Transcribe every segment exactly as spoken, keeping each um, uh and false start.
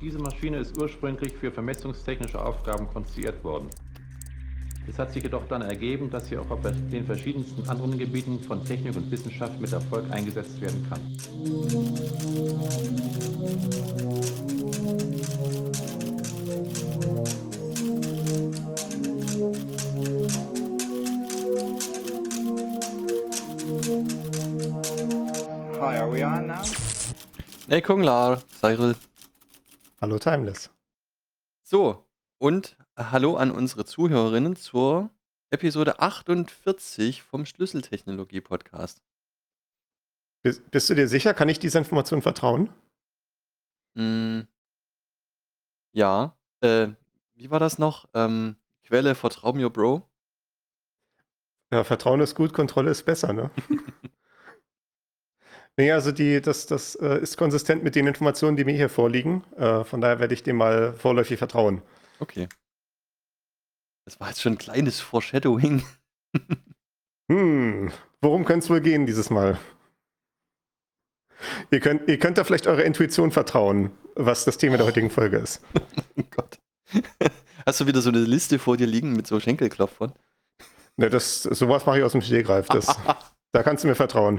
Diese Maschine ist ursprünglich für vermessungstechnische Aufgaben konstruiert worden. Es hat sich jedoch dann ergeben, dass sie auch auf den verschiedensten anderen Gebieten von Technik und Wissenschaft mit Erfolg eingesetzt werden kann. Hi, are we on now? Hey Kunglar, Cyril. Hallo Timeless. So, und hallo an unsere Zuhörerinnen zur Episode achtundvierzig vom Schlüsseltechnologie-Podcast. Bist, bist du dir sicher, kann ich dieser Information vertrauen? Mm, ja, äh, wie war das noch? Ähm, Quelle, vertrau mir, Bro. Ja, Vertrauen ist gut, Kontrolle ist besser, ne? Nee, also die, das, das äh, ist konsistent mit den Informationen, die mir hier vorliegen. Äh, von daher werde ich dem mal vorläufig vertrauen. Okay. Das war jetzt schon ein kleines Foreshadowing. Hm, worum könnte es wohl gehen dieses Mal? Ihr könnt, ihr könnt da vielleicht eurer Intuition vertrauen, was das Thema der heutigen Folge ist. Oh Gott. Hast du wieder so eine Liste vor dir liegen mit so Schenkelklopfern? Ne, das, sowas mache ich aus dem Stegreif. Das, da kannst du mir vertrauen.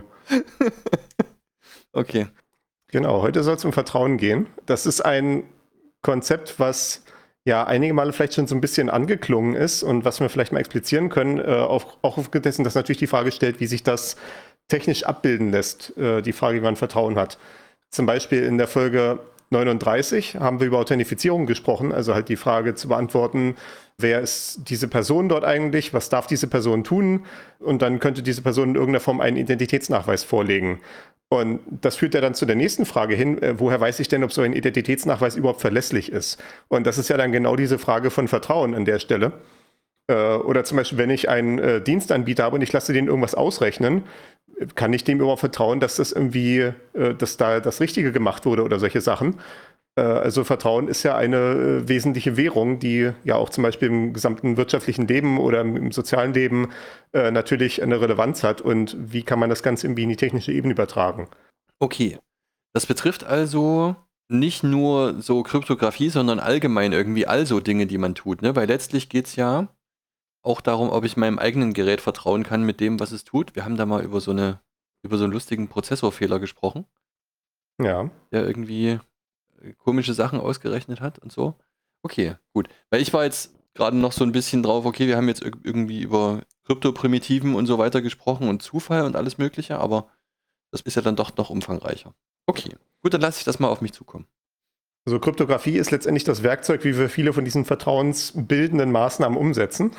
Okay. Genau, heute soll es um Vertrauen gehen. Das ist ein Konzept, was ja einige Male vielleicht schon so ein bisschen angeklungen ist und was wir vielleicht mal explizieren können, äh, auch, auch aufgrund dessen, dass natürlich die Frage stellt, wie sich das technisch abbilden lässt, äh, die Frage, wie man Vertrauen hat. Zum Beispiel in der Folge neununddreißig haben wir über Authentifizierung gesprochen, also halt die Frage zu beantworten, wer ist diese Person dort eigentlich, was darf diese Person tun, und dann könnte diese Person in irgendeiner Form einen Identitätsnachweis vorlegen. Und das führt ja dann zu der nächsten Frage hin, äh, woher weiß ich denn, ob so ein Identitätsnachweis überhaupt verlässlich ist? Und das ist ja dann genau diese Frage von Vertrauen an der Stelle. Äh, oder zum Beispiel, wenn ich einen äh, Dienstanbieter habe und ich lasse den irgendwas ausrechnen, kann ich dem überhaupt vertrauen, dass das irgendwie, äh, dass da das Richtige gemacht wurde oder solche Sachen? Äh, also Vertrauen ist ja eine äh, wesentliche Währung, die ja auch zum Beispiel im gesamten wirtschaftlichen Leben oder im, im sozialen Leben äh, natürlich eine Relevanz hat. Und wie kann man das Ganze irgendwie in die technische Ebene übertragen? Okay. Das betrifft also nicht nur so Kryptographie, sondern allgemein irgendwie all so Dinge, die man tut, ne? Weil letztlich geht es ja auch darum, ob ich meinem eigenen Gerät vertrauen kann mit dem, was es tut. Wir haben da mal über so eine, über so einen lustigen Prozessorfehler gesprochen, Ja. der irgendwie komische Sachen ausgerechnet hat und so. Okay, gut. Weil ich war jetzt gerade noch so ein bisschen drauf, okay, wir haben jetzt irg- irgendwie über Kryptoprimitiven und so weiter gesprochen und Zufall und alles Mögliche, aber das ist ja dann doch noch umfangreicher. Okay, gut, dann lasse ich das mal auf mich zukommen. Also Kryptographie ist letztendlich das Werkzeug, wie wir viele von diesen vertrauensbildenden Maßnahmen umsetzen.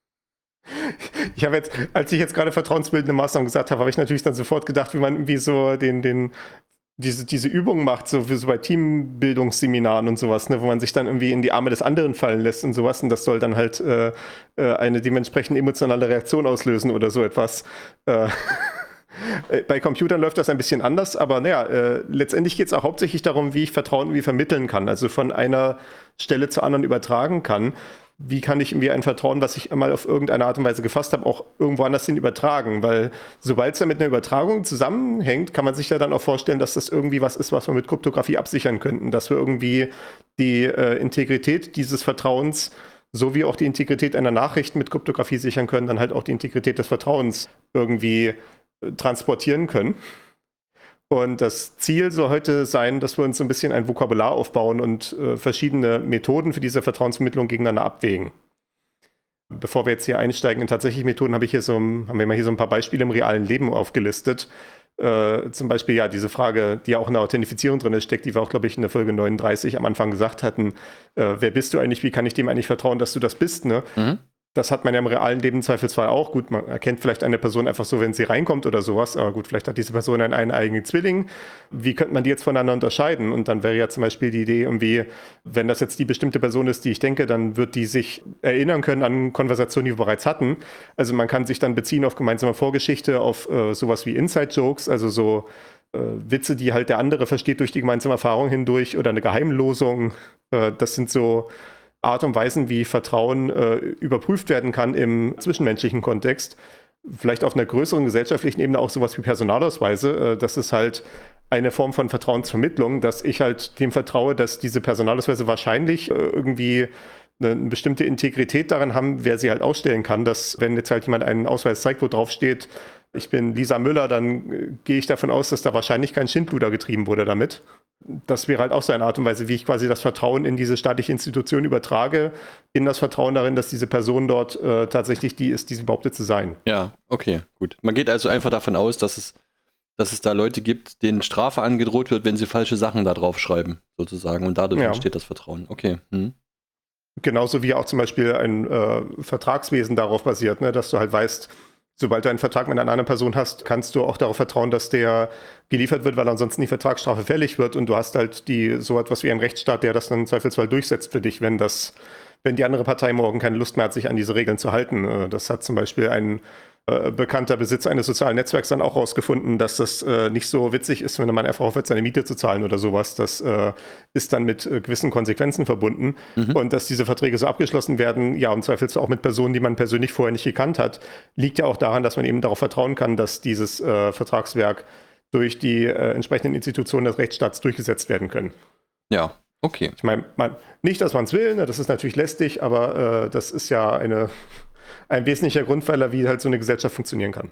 Ich habe jetzt, als ich jetzt gerade vertrauensbildende Maßnahmen gesagt habe, habe ich natürlich dann sofort gedacht, wie man irgendwie so den, den, diese, diese Übungen macht, so wie so bei Teambildungsseminaren und sowas, ne, wo man sich dann irgendwie in die Arme des anderen fallen lässt und sowas, und das soll dann halt äh, äh, eine dementsprechend emotionale Reaktion auslösen oder so etwas. Äh, Bei Computern läuft das ein bisschen anders, aber naja, äh, letztendlich geht es auch hauptsächlich darum, wie ich Vertrauen irgendwie vermitteln kann, also von einer Stelle zur anderen übertragen kann. Wie kann ich irgendwie ein Vertrauen, was ich einmal auf irgendeine Art und Weise gefasst habe, auch irgendwo anders hin übertragen? Weil sobald es ja mit einer Übertragung zusammenhängt, kann man sich ja dann auch vorstellen, dass das irgendwie was ist, was wir mit Kryptographie absichern könnten, dass wir irgendwie die äh, Integrität dieses Vertrauens sowie auch die Integrität einer Nachricht mit Kryptographie sichern können, dann halt auch die Integrität des Vertrauens irgendwie äh, transportieren können. Und das Ziel soll heute sein, dass wir uns so ein bisschen ein Vokabular aufbauen und äh, verschiedene Methoden für diese Vertrauensvermittlung gegeneinander abwägen. Bevor wir jetzt hier einsteigen in tatsächliche Methoden, habe ich hier so, haben wir mal hier so ein paar Beispiele im realen Leben aufgelistet. Äh, zum Beispiel ja diese Frage, die ja auch in der Authentifizierung drin steckt, die wir auch, glaube ich, in der Folge neununddreißig am Anfang gesagt hatten. Äh, wer bist du eigentlich? Wie kann ich dem eigentlich vertrauen, dass du das bist? Ne? Mhm. Das hat man ja im realen Leben zweifelsfrei auch. Gut, man erkennt vielleicht eine Person einfach so, wenn sie reinkommt oder sowas. Aber gut, vielleicht hat diese Person einen, einen eigenen Zwilling. Wie könnte man die jetzt voneinander unterscheiden? Und dann wäre ja zum Beispiel die Idee irgendwie, wenn das jetzt die bestimmte Person ist, die ich denke, dann wird die sich erinnern können an Konversationen, die wir bereits hatten. Also man kann sich dann beziehen auf gemeinsame Vorgeschichte, auf äh, sowas wie Inside-Jokes, also so äh, Witze, die halt der andere versteht durch die gemeinsame Erfahrung hindurch, oder eine Geheimlosung. Äh, das sind so Art und Weisen, wie Vertrauen äh, überprüft werden kann im zwischenmenschlichen Kontext. Vielleicht auf einer größeren gesellschaftlichen Ebene auch sowas wie Personalausweise. Äh, das ist halt eine Form von Vertrauensvermittlung, dass ich halt dem vertraue, dass diese Personalausweise wahrscheinlich äh, irgendwie eine, eine bestimmte Integrität darin haben, wer sie halt ausstellen kann, dass wenn jetzt halt jemand einen Ausweis zeigt, wo drauf steht, ich bin Lisa Müller, dann äh, gehe ich davon aus, dass da wahrscheinlich kein Schindluder getrieben wurde damit. Das wäre halt auch so eine Art und Weise, wie ich quasi das Vertrauen in diese staatliche Institution übertrage, in das Vertrauen darin, dass diese Person dort äh, tatsächlich die ist, die sie behauptet zu sein. Ja, okay, gut. Man geht also einfach davon aus, dass es, dass es da Leute gibt, denen Strafe angedroht wird, wenn sie falsche Sachen da drauf schreiben, sozusagen. Und dadurch Ja. entsteht das Vertrauen. Okay. Hm. Genauso wie auch zum Beispiel ein äh, Vertragswesen darauf basiert, ne, dass du halt weißt, sobald du einen Vertrag mit einer anderen Person hast, kannst du auch darauf vertrauen, dass der geliefert wird, weil ansonsten die Vertragsstrafe fällig wird und du hast halt die so etwas wie einen Rechtsstaat, der das dann im Zweifelsfall durchsetzt für dich, wenn das, wenn die andere Partei morgen keine Lust mehr hat, sich an diese Regeln zu halten. Äh, Das hat zum Beispiel ein äh, bekannter Besitzer eines sozialen Netzwerks dann auch rausgefunden, dass das äh, nicht so witzig ist, wenn man einfach aufhört, seine Miete zu zahlen oder sowas. Das äh, ist dann mit äh, gewissen Konsequenzen verbunden. Mhm. Und dass diese Verträge so abgeschlossen werden, ja, im Zweifelsfall auch mit Personen, die man persönlich vorher nicht gekannt hat, liegt ja auch daran, dass man eben darauf vertrauen kann, dass dieses äh, Vertragswerk durch die äh, entsprechenden Institutionen des Rechtsstaats durchgesetzt werden können. Ja, okay. Ich meine, man, nicht, dass man es will, ne, das ist natürlich lästig, aber äh, das ist ja eine, ein wesentlicher Grundpfeiler, wie halt so eine Gesellschaft funktionieren kann.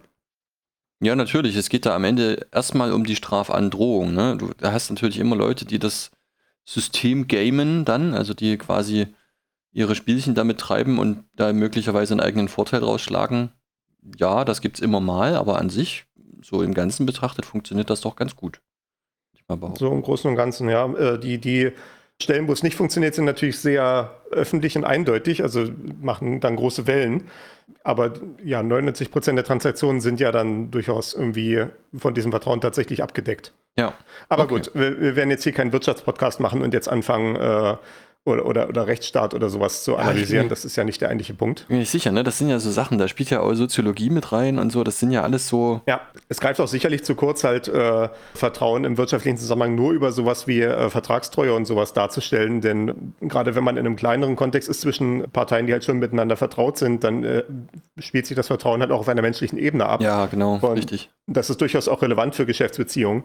Ja, natürlich. Es geht da am Ende erstmal um die Strafandrohung. Ne? Du da hast natürlich immer Leute, die das System gamen dann, also die quasi ihre Spielchen damit treiben und da möglicherweise einen eigenen Vorteil rausschlagen. Ja, das gibt's immer mal, aber an sich, so im Ganzen betrachtet, funktioniert das doch ganz gut. Ich mal behaupten. So im Großen und Ganzen, ja. Äh, die, die Stellen, wo es nicht funktioniert, sind natürlich sehr öffentlich und eindeutig, also machen dann große Wellen. Aber ja, neunundneunzig Prozent der Transaktionen sind ja dann durchaus irgendwie von diesem Vertrauen tatsächlich abgedeckt. Ja. Aber Okay. gut, wir, wir werden jetzt hier keinen Wirtschaftspodcast machen und jetzt anfangen, äh, oder, oder, oder Rechtsstaat oder sowas zu analysieren. ich- Das ist ja nicht der eigentliche Punkt. Bin mir nicht sicher, ne? Das sind ja so Sachen, da spielt ja auch Soziologie mit rein und so, das sind ja alles so. Ja, es greift auch sicherlich zu kurz, halt äh, Vertrauen im wirtschaftlichen Zusammenhang nur über sowas wie äh, Vertragstreue und sowas darzustellen. Denn gerade wenn man in einem kleineren Kontext ist zwischen Parteien, die halt schon miteinander vertraut sind, dann äh, spielt sich das Vertrauen halt auch auf einer menschlichen Ebene ab. Ja, genau, Und richtig. Das ist durchaus auch relevant für Geschäftsbeziehungen.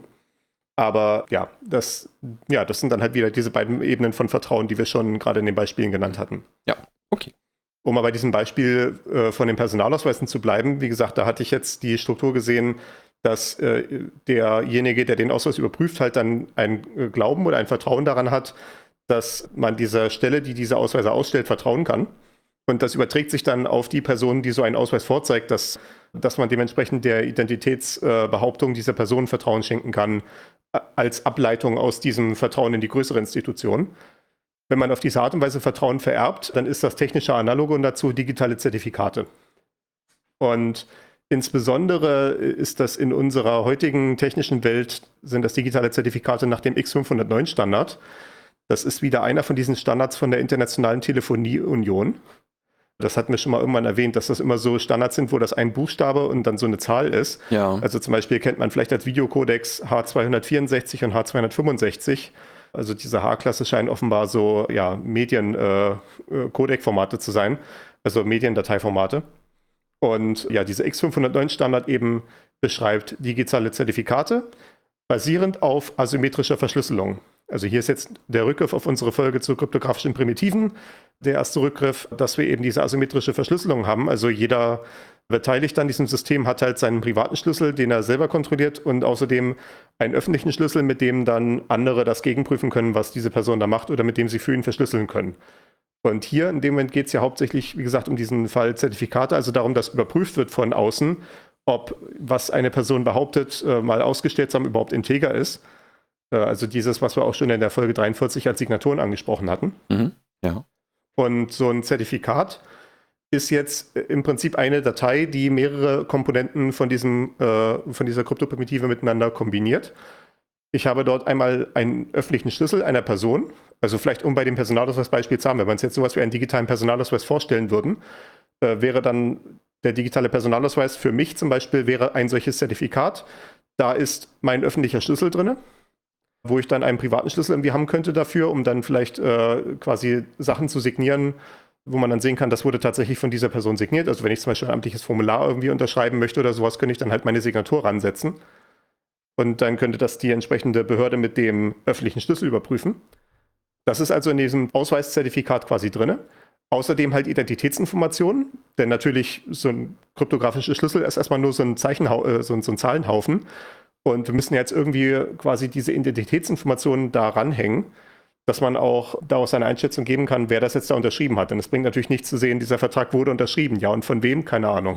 Aber ja das, ja, das sind dann halt wieder diese beiden Ebenen von Vertrauen, die wir schon gerade in den Beispielen genannt hatten. Ja, okay. Um aber bei diesem Beispiel äh, von den Personalausweisen zu bleiben, wie gesagt, da hatte ich jetzt die Struktur gesehen, dass äh, derjenige, der den Ausweis überprüft, halt dann ein äh, Glauben oder ein Vertrauen daran hat, dass man dieser Stelle, die diese Ausweise ausstellt, vertrauen kann. Und das überträgt sich dann auf die Person, die so einen Ausweis vorzeigt, dass, dass man dementsprechend der Identitätsbehauptung äh, dieser Person Vertrauen schenken kann, äh, als Ableitung aus diesem Vertrauen in die größere Institution. Wenn man auf diese Art und Weise Vertrauen vererbt, dann ist das technische Analogon dazu digitale Zertifikate. Und insbesondere ist das in unserer heutigen technischen Welt, sind das digitale Zertifikate nach dem X fünfhundertneun Standard. Das ist wieder einer von diesen Standards von der Internationalen Telefonieunion. Das hatten wir schon mal irgendwann erwähnt, dass das immer so Standards sind, wo das ein Buchstabe und dann so eine Zahl ist. Ja. Also zum Beispiel kennt man vielleicht als Videocodex H zweihundertvierundsechzig und H zweihundertfünfundsechzig. Also diese H-Klasse scheinen offenbar so ja, Medien-Codec-Formate äh, zu sein, also Mediendateiformate. Und ja, dieser X fünfhundertneun Standard eben beschreibt digitale Zertifikate basierend auf asymmetrischer Verschlüsselung. Also hier ist jetzt der Rückgriff auf unsere Folge zu kryptografischen Primitiven. Der erste Rückgriff, dass wir eben diese asymmetrische Verschlüsselung haben. Also jeder Beteiligte an diesem System hat halt seinen privaten Schlüssel, den er selber kontrolliert und außerdem einen öffentlichen Schlüssel, mit dem dann andere das gegenprüfen können, was diese Person da macht oder mit dem sie für ihn verschlüsseln können. Und hier in dem Moment geht es ja hauptsächlich, wie gesagt, um diesen Fall Zertifikate, also darum, dass überprüft wird von außen, ob was eine Person behauptet, mal ausgestellt zu haben, überhaupt integer ist. Also dieses, was wir auch schon in der Folge dreiundvierzig als Signaturen angesprochen hatten. Mhm. Ja. Und so ein Zertifikat ist jetzt im Prinzip eine Datei, die mehrere Komponenten von, diesem, äh, von dieser Kryptoprimitive miteinander kombiniert. Ich habe dort einmal einen öffentlichen Schlüssel einer Person, also vielleicht um bei dem Personalausweisbeispiel zu haben, wenn wir uns jetzt sowas wie einen digitalen Personalausweis vorstellen würden, äh, wäre dann der digitale Personalausweis für mich zum Beispiel wäre ein solches Zertifikat. Da ist mein öffentlicher Schlüssel drin, wo ich dann einen privaten Schlüssel irgendwie haben könnte dafür, um dann vielleicht äh, quasi Sachen zu signieren, wo man dann sehen kann, das wurde tatsächlich von dieser Person signiert. Also wenn ich zum Beispiel ein amtliches Formular irgendwie unterschreiben möchte oder sowas, könnte ich dann halt meine Signatur ransetzen. Und dann könnte das die entsprechende Behörde mit dem öffentlichen Schlüssel überprüfen. Das ist also in diesem Ausweiszertifikat quasi drin. Außerdem halt Identitätsinformationen, denn natürlich so ein kryptografischer Schlüssel ist erstmal nur so ein, Zeichenhau äh, so, ein, so ein Zahlenhaufen. Und wir müssen jetzt irgendwie quasi diese Identitätsinformationen da ranhängen, dass man auch daraus eine Einschätzung geben kann, wer das jetzt da unterschrieben hat. Denn es bringt natürlich nichts zu sehen, dieser Vertrag wurde unterschrieben. Ja, und von wem? Keine Ahnung.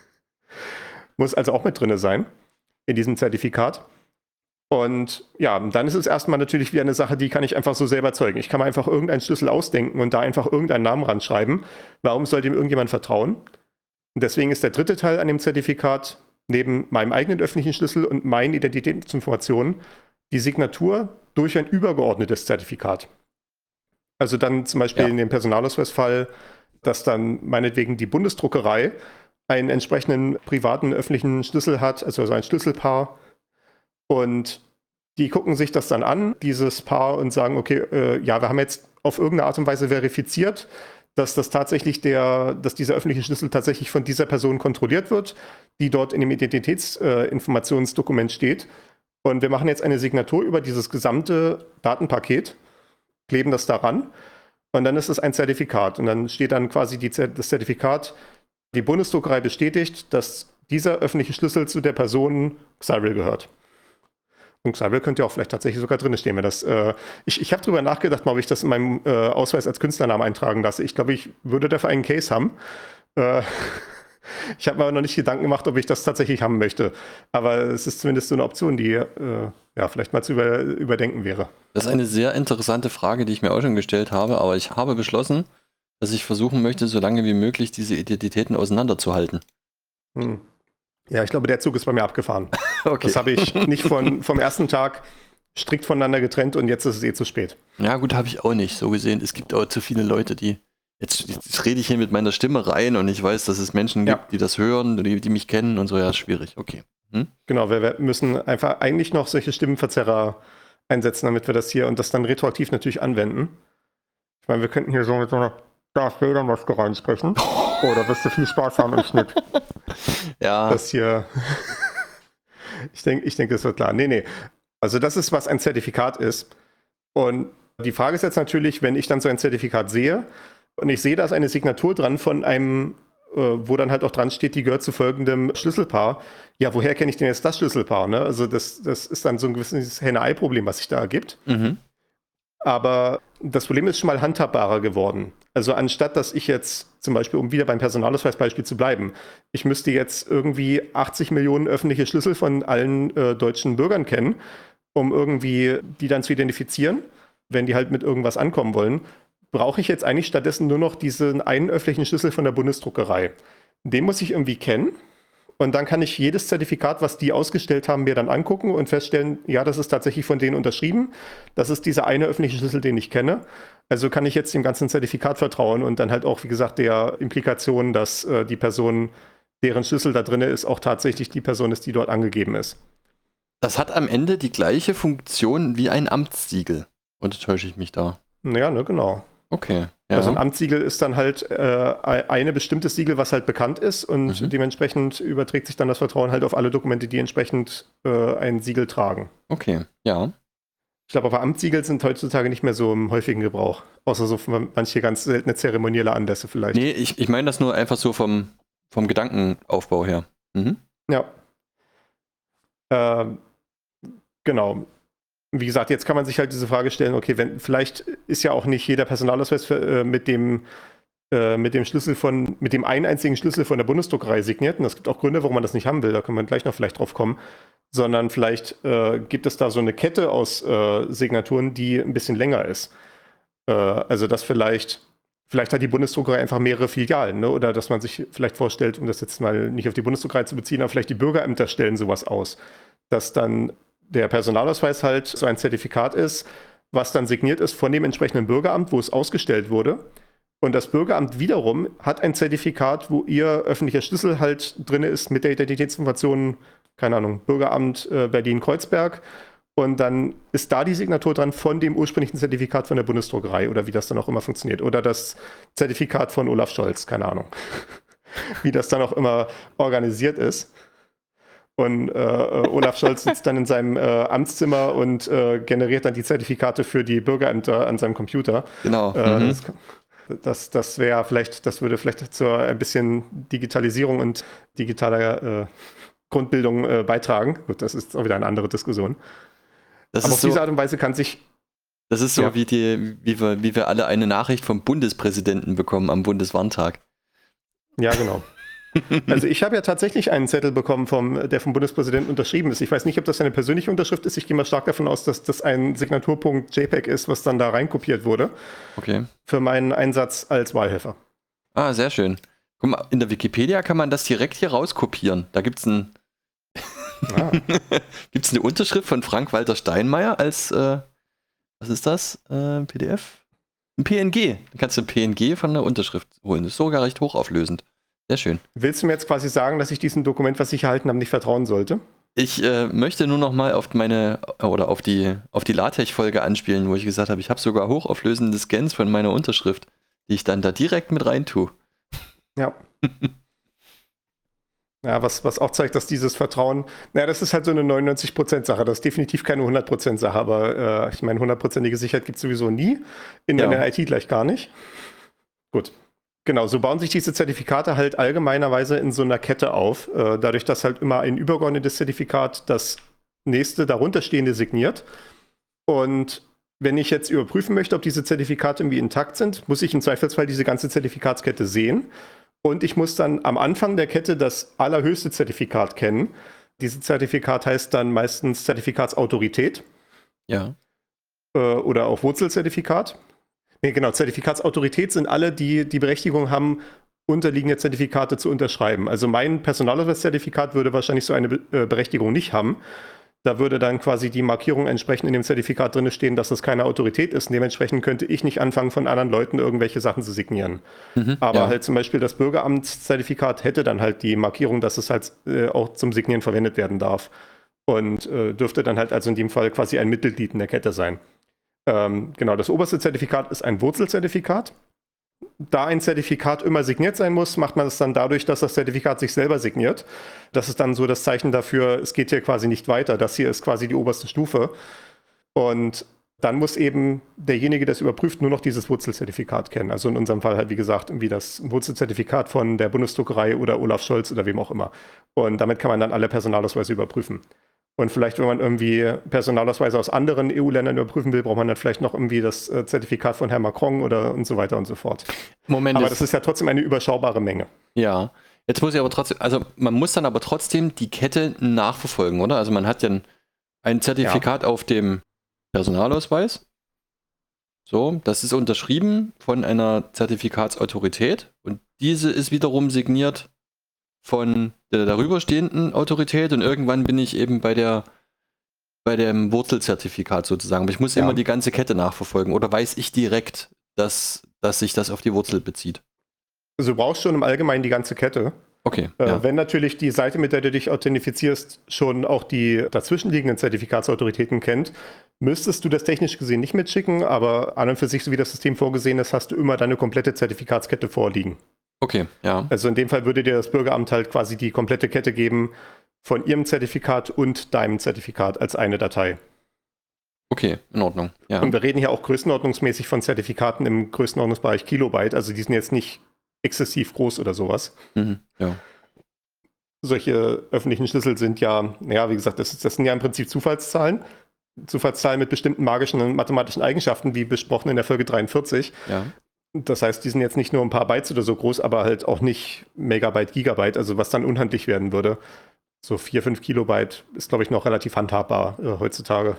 Muss also auch mit drin sein in diesem Zertifikat. Und ja, dann ist es erstmal natürlich wieder eine Sache, die kann ich einfach so selber erzeugen. Ich kann mir einfach irgendeinen Schlüssel ausdenken und da einfach irgendeinen Namen ranschreiben. Warum sollte ihm irgendjemand vertrauen? Und deswegen ist der dritte Teil an dem Zertifikat neben meinem eigenen öffentlichen Schlüssel und meinen Identitätsinformationen die Signatur durch ein übergeordnetes Zertifikat. Also dann zum Beispiel Ja. in dem Personalausweisfall, dass dann meinetwegen die Bundesdruckerei einen entsprechenden privaten öffentlichen Schlüssel hat, also so ein Schlüsselpaar. Und die gucken sich das dann an, dieses Paar, und sagen, okay, äh, ja, wir haben jetzt auf irgendeine Art und Weise verifiziert, dass das tatsächlich der, dass dieser öffentliche Schlüssel tatsächlich von dieser Person kontrolliert wird, die dort in dem Identitätsinformationsdokument äh, steht. Und wir machen jetzt eine Signatur über dieses gesamte Datenpaket, kleben das daran und dann ist es ein Zertifikat. Und dann steht dann quasi die, das Zertifikat, die Bundesdruckerei bestätigt, dass dieser öffentliche Schlüssel zu der Person Cyril gehört. Und Cyril könnte ja auch vielleicht tatsächlich sogar drin stehen. Wenn das, äh, ich ich habe darüber nachgedacht, ob ich das in meinem äh, Ausweis als Künstlernamen eintragen lasse. Ich glaube, ich würde dafür einen Case haben. Äh, ich habe mir aber noch nicht Gedanken gemacht, ob ich das tatsächlich haben möchte. Aber es ist zumindest so eine Option, die äh, ja, vielleicht mal zu über, überdenken wäre. Das ist eine sehr interessante Frage, die ich mir auch schon gestellt habe, aber ich habe beschlossen, dass ich versuchen möchte, so lange wie möglich diese Identitäten auseinanderzuhalten. Hm. Ja, ich glaube, der Zug ist bei mir abgefahren. Okay. Das habe ich nicht von, vom ersten Tag strikt voneinander getrennt und jetzt ist es eh zu spät. Ja, gut, habe ich auch nicht. So gesehen, es gibt auch zu viele Leute, die. Jetzt, jetzt rede ich hier mit meiner Stimme rein und ich weiß, dass es Menschen gibt, Ja. die das hören, die, die mich kennen und so. Ja, ist schwierig. Okay. Hm? Genau, wir, wir müssen einfach eigentlich noch solche Stimmenverzerrer einsetzen, damit wir das hier und das dann retroaktiv natürlich anwenden. Ich meine, wir könnten hier so mit so einer Darth Vader-Maske reinsprechen. Oh, da wirst du viel Spaß haben im Schnitt. Ja. Das hier. ich denke, ich denk, das wird klar. Nee, nee. Also, das ist, was ein Zertifikat ist. Und die Frage ist jetzt natürlich, wenn ich dann so ein Zertifikat sehe und ich sehe, da ist eine Signatur dran von einem, äh, wo dann halt auch dran steht, die gehört zu folgendem Schlüsselpaar. Ja, woher kenne ich denn jetzt das Schlüsselpaar? Ne? Also, das, das ist dann so ein gewisses Henne-Ei-Problem, was sich da ergibt. Mhm. Aber das Problem ist schon mal handhabbarer geworden. Also anstatt, dass ich jetzt zum Beispiel, um wieder beim Personalausweisbeispiel zu bleiben, ich müsste jetzt irgendwie achtzig Millionen öffentliche Schlüssel von allen äh, deutschen Bürgern kennen, um irgendwie die dann zu identifizieren, wenn die halt mit irgendwas ankommen wollen, brauche ich jetzt eigentlich stattdessen nur noch diesen einen öffentlichen Schlüssel von der Bundesdruckerei. Den muss ich irgendwie kennen. Und dann kann ich jedes Zertifikat, was die ausgestellt haben, mir dann angucken und feststellen, ja, das ist tatsächlich von denen unterschrieben. Das ist dieser eine öffentliche Schlüssel, den ich kenne. Also kann ich jetzt dem ganzen Zertifikat vertrauen und dann halt auch, wie gesagt, der Implikation, dass äh, die Person, deren Schlüssel da drin ist, auch tatsächlich die Person ist, die dort angegeben ist. Das hat am Ende die gleiche Funktion wie ein Amtssiegel. Oder täusche ich mich da? Ja, ne, genau. Okay. Ja. Also ein Amtssiegel ist dann halt äh, eine bestimmte Siegel, was halt bekannt ist und Mhm. dementsprechend überträgt sich dann das Vertrauen halt auf alle Dokumente, die entsprechend äh, ein Siegel tragen. Okay, ja. Ich glaube, aber Amtssiegel sind heutzutage nicht mehr so im häufigen Gebrauch. Außer so für manche ganz seltene zeremonielle Anlässe vielleicht. Nee, ich, ich meine das nur einfach so vom, vom Gedankenaufbau her. Mhm. Ja. Ähm, genau. Wie gesagt, jetzt kann man sich halt diese Frage stellen, okay, wenn, vielleicht ist ja auch nicht jeder Personalausweis für, äh, mit dem äh, mit dem Schlüssel von, mit dem einen einzigen Schlüssel von der Bundesdruckerei signiert. Und es gibt auch Gründe, warum man das nicht haben will, da können wir gleich noch vielleicht drauf kommen. Sondern vielleicht äh, gibt es da so eine Kette aus äh, Signaturen, die ein bisschen länger ist. Äh, also dass vielleicht, vielleicht hat die Bundesdruckerei einfach mehrere Filialen, ne? Oder dass man sich vielleicht vorstellt, um das jetzt mal nicht auf die Bundesdruckerei zu beziehen, aber vielleicht die Bürgerämter stellen sowas aus. Dass dann der Personalausweis halt so ein Zertifikat ist, was dann signiert ist von dem entsprechenden Bürgeramt, wo es ausgestellt wurde. Und das Bürgeramt wiederum hat ein Zertifikat, wo ihr öffentlicher Schlüssel halt drin ist mit der Identitätsinformation, keine Ahnung, Bürgeramt äh, Berlin-Kreuzberg. Und dann ist da die Signatur dran von dem ursprünglichen Zertifikat von der Bundesdruckerei oder wie das dann auch immer funktioniert. Oder das Zertifikat von Olaf Scholz, keine Ahnung. Wie das dann auch immer organisiert ist. Und äh, Olaf Scholz sitzt dann in seinem äh, Amtszimmer und äh, generiert dann die Zertifikate für die Bürgerämter an seinem Computer. Genau. Äh, mhm. Das, das, das wäre vielleicht, das würde vielleicht zu ein bisschen Digitalisierung und digitaler äh, Grundbildung äh, beitragen. Gut, das ist auch wieder eine andere Diskussion. Das Aber ist auf so, diese Art und Weise kann sich. das ist so Ja. wie, die, wie, wir, wie wir alle eine Nachricht vom Bundespräsidenten bekommen am Bundeswarntag. Ja, genau. Also ich habe ja tatsächlich einen Zettel bekommen, vom, der vom Bundespräsidenten unterschrieben ist. Ich weiß nicht, ob das eine persönliche Unterschrift ist. Ich gehe mal stark davon aus, dass das ein Signaturpunkt JPEG ist, was dann da reinkopiert wurde Okay. für meinen Einsatz als Wahlhelfer. Ah, sehr schön. Guck mal, in der Wikipedia kann man das direkt hier rauskopieren. Da gibt es ein, Ah. gibt's eine Unterschrift von Frank-Walter Steinmeier als, äh, was ist das? Äh, P D F? Ein P N G. Da kannst du ein P N G von der Unterschrift holen. Das ist sogar recht hochauflösend. Sehr schön. Willst du mir jetzt quasi sagen, dass ich diesem Dokument, was ich erhalten habe, nicht vertrauen sollte? Ich äh, möchte nur noch mal auf meine oder auf die auf die LaTeX-Folge anspielen, wo ich gesagt habe, ich habe sogar hochauflösende Scans von meiner Unterschrift, die ich dann da direkt mit rein tue. Ja. Ja, was, was auch zeigt, dass dieses Vertrauen, naja, das ist halt so eine neunundneunzig Prozent Sache. Das ist definitiv keine hundert Prozent Sache, aber äh, ich meine, hundertprozentige Sicherheit gibt es sowieso nie. In Ja. der I T gleich gar nicht. Gut. Genau, so bauen sich diese Zertifikate halt allgemeinerweise in so einer Kette auf, äh, dadurch, dass halt immer ein übergeordnetes Zertifikat das nächste darunterstehende signiert. Und wenn ich jetzt überprüfen möchte, ob diese Zertifikate irgendwie intakt sind, muss ich im Zweifelsfall diese ganze Zertifikatskette sehen. Und ich muss dann am Anfang der Kette das allerhöchste Zertifikat kennen. Dieses Zertifikat heißt dann meistens Zertifikatsautorität Ja. äh, oder auch Wurzelzertifikat. Nee, genau, Zertifikatsautorität sind alle, die die Berechtigung haben, unterliegende Zertifikate zu unterschreiben. Also mein Personalausweiszertifikat würde wahrscheinlich so eine Be äh, Berechtigung nicht haben. Da würde dann quasi die Markierung entsprechend in dem Zertifikat drin stehen, dass das keine Autorität ist. Und dementsprechend könnte ich nicht anfangen, von anderen Leuten irgendwelche Sachen zu signieren. Mhm, Aber ja. halt zum Beispiel das Bürgeramtszertifikat hätte dann halt die Markierung, dass es halt äh, auch zum Signieren verwendet werden darf. Und äh, dürfte dann halt also in dem Fall quasi ein Mittelglied in der Kette sein. Ähm, genau, das oberste Zertifikat ist ein Wurzelzertifikat. Da ein Zertifikat immer signiert sein muss, macht man es dann dadurch, dass das Zertifikat sich selber signiert. Das ist dann so das Zeichen dafür, es geht hier quasi nicht weiter. Das hier ist quasi die oberste Stufe. Und dann muss eben derjenige, der es überprüft, nur noch dieses Wurzelzertifikat kennen. Also in unserem Fall halt, wie gesagt, wie das Wurzelzertifikat von der Bundesdruckerei oder Olaf Scholz oder wem auch immer. Und damit kann man dann alle Personalausweise überprüfen. Und vielleicht, wenn man irgendwie Personalausweise aus anderen E U-Ländern überprüfen will, braucht man dann vielleicht noch irgendwie das äh, Zertifikat von Herrn Macron oder und so weiter und so fort. Moment. Aber das- das ist ja trotzdem eine überschaubare Menge. Ja, jetzt muss ich aber trotzdem, also man muss dann aber trotzdem die Kette nachverfolgen, oder? Also man hat ja ein, ein Zertifikat auf dem Personalausweis. So, das ist unterschrieben von einer Zertifikatsautorität und diese ist wiederum signiert von der darüberstehenden Autorität und irgendwann bin ich eben bei der bei dem Wurzelzertifikat sozusagen. Aber ich muss Ja. immer die ganze Kette nachverfolgen oder weiß ich direkt, dass, dass sich das auf die Wurzel bezieht? Also du brauchst schon im Allgemeinen die ganze Kette. Okay. Äh, ja. Wenn natürlich die Seite, mit der du dich authentifizierst, schon auch die dazwischenliegenden Zertifikatsautoritäten kennt, müsstest du das technisch gesehen nicht mitschicken, aber an und für sich, so wie das System vorgesehen ist, hast du immer deine komplette Zertifikatskette vorliegen. Okay, ja. Also in dem Fall würde dir das Bürgeramt halt quasi die komplette Kette geben von ihrem Zertifikat und deinem Zertifikat als eine Datei. Okay, in Ordnung. Ja. Und wir reden hier auch größenordnungsmäßig von Zertifikaten im Größenordnungsbereich Kilobyte, also die sind jetzt nicht exzessiv groß oder sowas. Mhm, ja. Solche öffentlichen Schlüssel sind ja, naja, wie gesagt, das, ist, das sind ja im Prinzip Zufallszahlen. Zufallszahlen mit bestimmten magischen und mathematischen Eigenschaften, wie besprochen in der Folge dreiundvierzig. Ja. Das heißt, die sind jetzt nicht nur ein paar Bytes oder so groß, aber halt auch nicht Megabyte, Gigabyte, also was dann unhandlich werden würde. So vier, fünf Kilobyte ist, glaube ich, noch relativ handhabbar äh, heutzutage.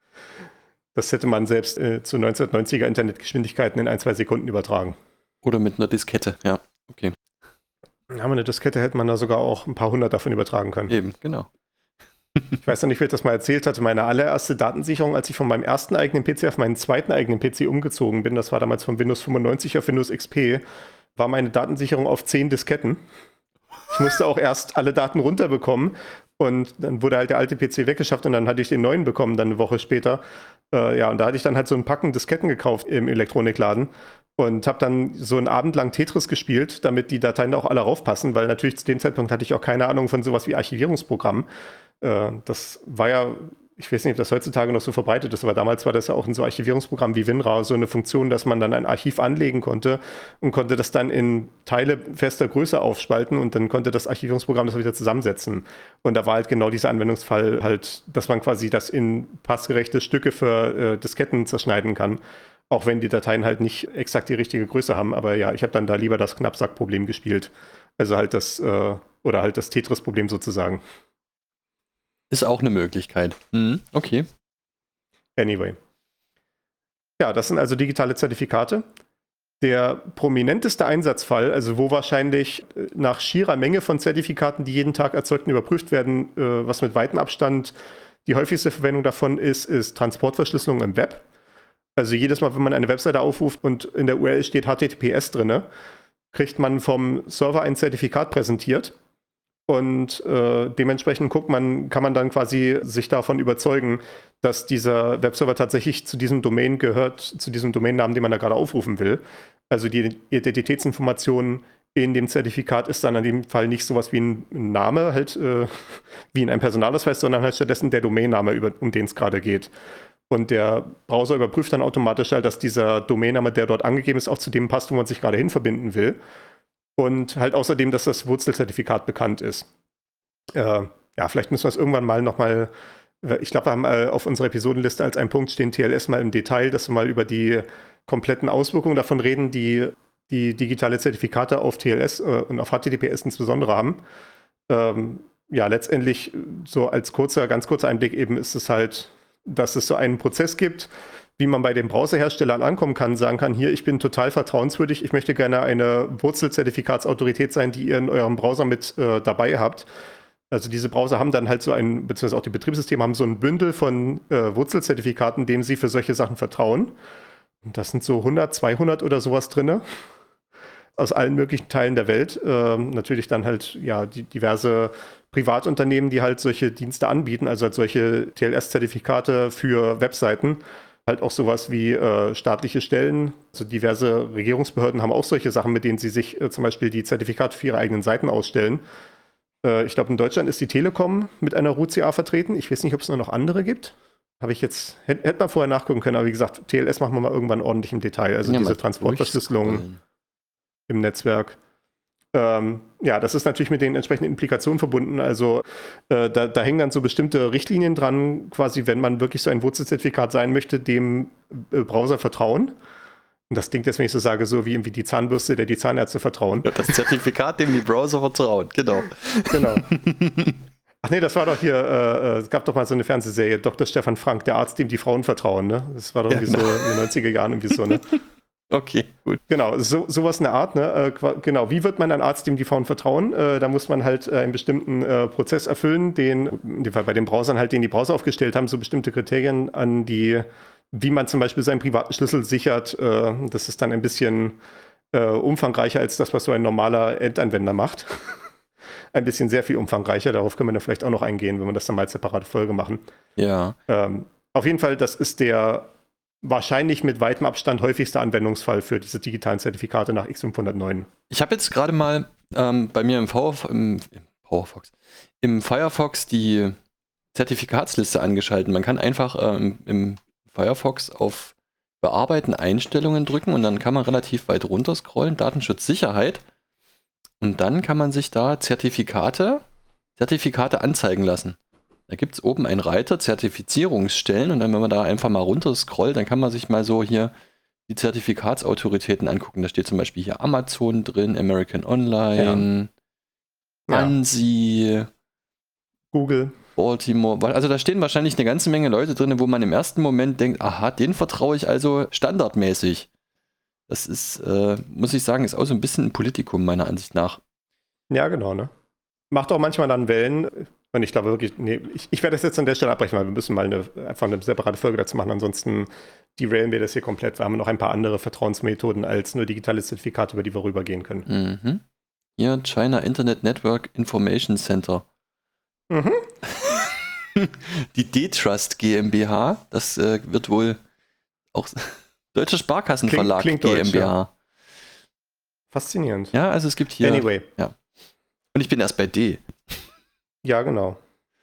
Das hätte man selbst äh, zu neunzehnhundertneunziger Internetgeschwindigkeiten in ein, zwei Sekunden übertragen. Oder mit einer Diskette, ja. Okay. Ja, mit einer Diskette hätte man da sogar auch ein paar hundert davon übertragen können. Eben, genau. Ich weiß noch nicht, wer das mal erzählt hatte. Meine allererste Datensicherung, als ich von meinem ersten eigenen P C auf meinen zweiten eigenen P C umgezogen bin, das war damals von Windows fünfundneunzig auf Windows X P, war meine Datensicherung auf zehn Disketten. Ich musste auch erst alle Daten runterbekommen und dann wurde halt der alte P C weggeschafft und dann hatte ich den neuen bekommen, dann eine Woche später. Äh, ja, und da hatte ich dann halt so ein Packen Disketten gekauft im Elektronikladen. Und habe dann so einen Abend lang Tetris gespielt, damit die Dateien da auch alle raufpassen, weil natürlich zu dem Zeitpunkt hatte ich auch keine Ahnung von sowas wie Archivierungsprogramm. Äh, das war ja, ich weiß nicht, ob das heutzutage noch so verbreitet ist, aber damals war das ja auch in so Archivierungsprogrammen wie WinRAR so eine Funktion, dass man dann ein Archiv anlegen konnte und konnte das dann in Teile fester Größe aufspalten und dann konnte das Archivierungsprogramm das wieder zusammensetzen. Und da war halt genau dieser Anwendungsfall halt, dass man quasi das in passgerechte Stücke für äh, Disketten zerschneiden kann. Auch wenn die Dateien halt nicht exakt die richtige Größe haben. Aber ja, ich habe dann da lieber das Knappsack-Problem gespielt. Also halt das, äh, oder halt das Tetris-Problem sozusagen. Ist auch eine Möglichkeit. Mhm, okay. Anyway. Ja, das sind also digitale Zertifikate. Der prominenteste Einsatzfall, also wo wahrscheinlich nach schierer Menge von Zertifikaten, die jeden Tag erzeugt und überprüft werden, äh, was mit weitem Abstand die häufigste Verwendung davon ist, ist Transportverschlüsselung im Web. Also jedes Mal, wenn man eine Webseite aufruft und in der U R L steht H T T P S drin, kriegt man vom Server ein Zertifikat präsentiert. Und äh, dementsprechend guckt man, kann man dann quasi sich davon überzeugen, dass dieser Webserver tatsächlich zu diesem Domain gehört, zu diesem Domainnamen, den man da gerade aufrufen will. Also die Identitätsinformation in dem Zertifikat ist dann in dem Fall nicht sowas wie ein Name, halt äh, wie in einem Personalausweis, sondern halt stattdessen der Domainname, über, um den es gerade geht. Und der Browser überprüft dann automatisch halt, dass dieser Domainname, der dort angegeben ist, auch zu dem passt, wo man sich gerade hin verbinden will. Und halt außerdem, dass das Wurzelzertifikat bekannt ist. Äh, ja, vielleicht müssen wir es irgendwann mal nochmal, ich glaube, wir haben äh, auf unserer Episodenliste als einen Punkt stehen T L S mal im Detail, dass wir mal über die kompletten Auswirkungen davon reden, die die digitale Zertifikate auf T L S äh, und auf H T T P S insbesondere haben. Ähm, ja, letztendlich so als kurzer, ganz kurzer Einblick eben ist es halt, dass es so einen Prozess gibt, wie man bei den Browserherstellern ankommen kann, sagen kann, hier, ich bin total vertrauenswürdig, ich möchte gerne eine Wurzelzertifikatsautorität sein, die ihr in eurem Browser mit äh, dabei habt. Also diese Browser haben dann halt so ein, beziehungsweise auch die Betriebssysteme haben so ein Bündel von äh, Wurzelzertifikaten, dem sie für solche Sachen vertrauen. Und das sind so hundert, zweihundert oder sowas drin, aus allen möglichen Teilen der Welt. Ähm, natürlich dann halt, ja, die, diverse Privatunternehmen, die halt solche Dienste anbieten, also halt solche T L S-Zertifikate für Webseiten. Halt auch sowas wie äh, staatliche Stellen, also diverse Regierungsbehörden haben auch solche Sachen, mit denen sie sich äh, zum Beispiel die Zertifikate für ihre eigenen Seiten ausstellen. Äh, ich glaube, in Deutschland ist die Telekom mit einer R U C A vertreten. Ich weiß nicht, ob es nur noch andere gibt. Habe ich jetzt, hätte hätt man vorher nachgucken können, aber wie gesagt, T L S machen wir mal irgendwann ordentlich im Detail. Also Ja, diese mal Transportverschlüsselung im Netzwerk. Ähm, ja, das ist natürlich mit den entsprechenden Implikationen verbunden. Also äh, da, da hängen dann so bestimmte Richtlinien dran, quasi, wenn man wirklich so ein Wurzelzertifikat sein möchte, dem äh, Browser vertrauen. Und das klingt jetzt, wenn ich so sage, so wie irgendwie die Zahnbürste, der die Zahnärzte vertrauen. Ja, das Zertifikat, dem die Browser vertrauen, genau. Genau. Ach nee, das war doch hier, äh, es gab doch mal so eine Fernsehserie, Doktor Stefan Frank, der Arzt, dem die Frauen vertrauen, ne? Das war doch Ja, irgendwie genau. so in den neunziger Jahren irgendwie so, ne? Okay, gut. Genau, so, sowas in der Art, ne? Äh, qua- genau, wie wird man ein Arzt, dem die Frauen vertrauen? Äh, da muss man halt äh, einen bestimmten äh, Prozess erfüllen, den, in dem Fall bei den Browsern halt, den die Browser aufgestellt haben, so bestimmte Kriterien an die, wie man zum Beispiel seinen privaten Schlüssel sichert. Äh, das ist dann ein bisschen äh, umfangreicher als das, was so ein normaler Endanwender macht. Ein bisschen sehr viel umfangreicher, darauf können wir dann vielleicht auch noch eingehen, wenn wir das dann mal als separate Folge machen. Ja. Ähm, auf jeden Fall, das ist der wahrscheinlich mit weitem Abstand häufigste Anwendungsfall für diese digitalen Zertifikate nach X fünfhundertneun. Ich habe jetzt gerade mal ähm, bei mir im, v im, im Powerfox, im Firefox die Zertifikatsliste angeschaltet. Man kann einfach ähm, im Firefox auf Bearbeiten, Einstellungen drücken und dann kann man relativ weit runter scrollen, Datenschutz, Sicherheit. Und dann kann man sich da Zertifikate, Zertifikate anzeigen lassen. Da gibt es oben einen Reiter, Zertifizierungsstellen, und dann, wenn man da einfach mal runter scrollt, dann kann man sich mal so hier die Zertifikatsautoritäten angucken. Da steht zum Beispiel hier Amazon drin, American Online, Ja. ANSI, Google. Baltimore. Also da stehen wahrscheinlich eine ganze Menge Leute drin, wo man im ersten Moment denkt, aha, den vertraue ich also standardmäßig. Das ist, äh, muss ich sagen, ist auch so ein bisschen ein Politikum meiner Ansicht nach. Ja, genau, ne? Macht auch manchmal dann Wellen. Und ich glaube wirklich, nee, ich, ich werde das jetzt an der Stelle abbrechen, weil wir müssen mal eine, einfach eine separate Folge dazu machen. Ansonsten derailen wir das hier komplett. Wir haben noch ein paar andere Vertrauensmethoden als nur digitale Zertifikate, über die wir rübergehen können. Mhm. Hier, China Internet Network Information Center. Mhm. Die D-Trust GmbH, das äh, wird wohl auch Deutscher Sparkassenverlag Klingt- klingt deutsch, GmbH. Faszinierend. Ja, also es gibt hier. Anyway. Ja. Und ich bin erst bei D. Ja, genau.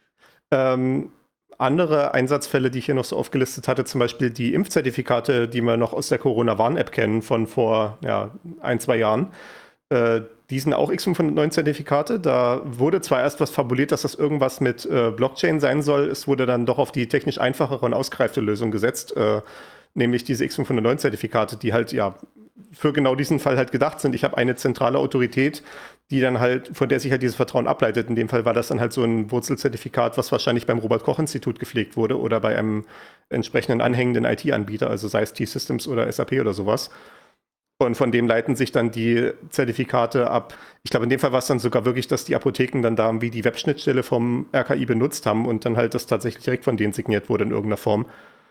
Ähm, andere Einsatzfälle, die ich hier noch so aufgelistet hatte, zum Beispiel die Impfzertifikate, die wir noch aus der Corona-Warn-App kennen von vor ja, ein, zwei Jahren. Äh, die sind auch X fünfhundertneun-Zertifikate. Da wurde zwar erst was fabuliert, dass das irgendwas mit äh, Blockchain sein soll. Es wurde dann doch auf die technisch einfachere und ausgereifte Lösung gesetzt, äh, nämlich diese X fünfhundertneun-Zertifikate, die halt ja für genau diesen Fall halt gedacht sind. Ich habe eine zentrale Autorität, die dann halt, von der sich halt dieses Vertrauen ableitet. In dem Fall war das dann halt so ein Wurzelzertifikat, was wahrscheinlich beim Robert-Koch-Institut gepflegt wurde oder bei einem entsprechenden anhängenden I T-Anbieter, also sei es T-Systems oder S A P oder sowas. Und von dem leiten sich dann die Zertifikate ab. Ich glaube, in dem Fall war es dann sogar wirklich, dass die Apotheken dann da wie die Webschnittstelle vom R K I benutzt haben und dann halt das tatsächlich direkt von denen signiert wurde in irgendeiner Form.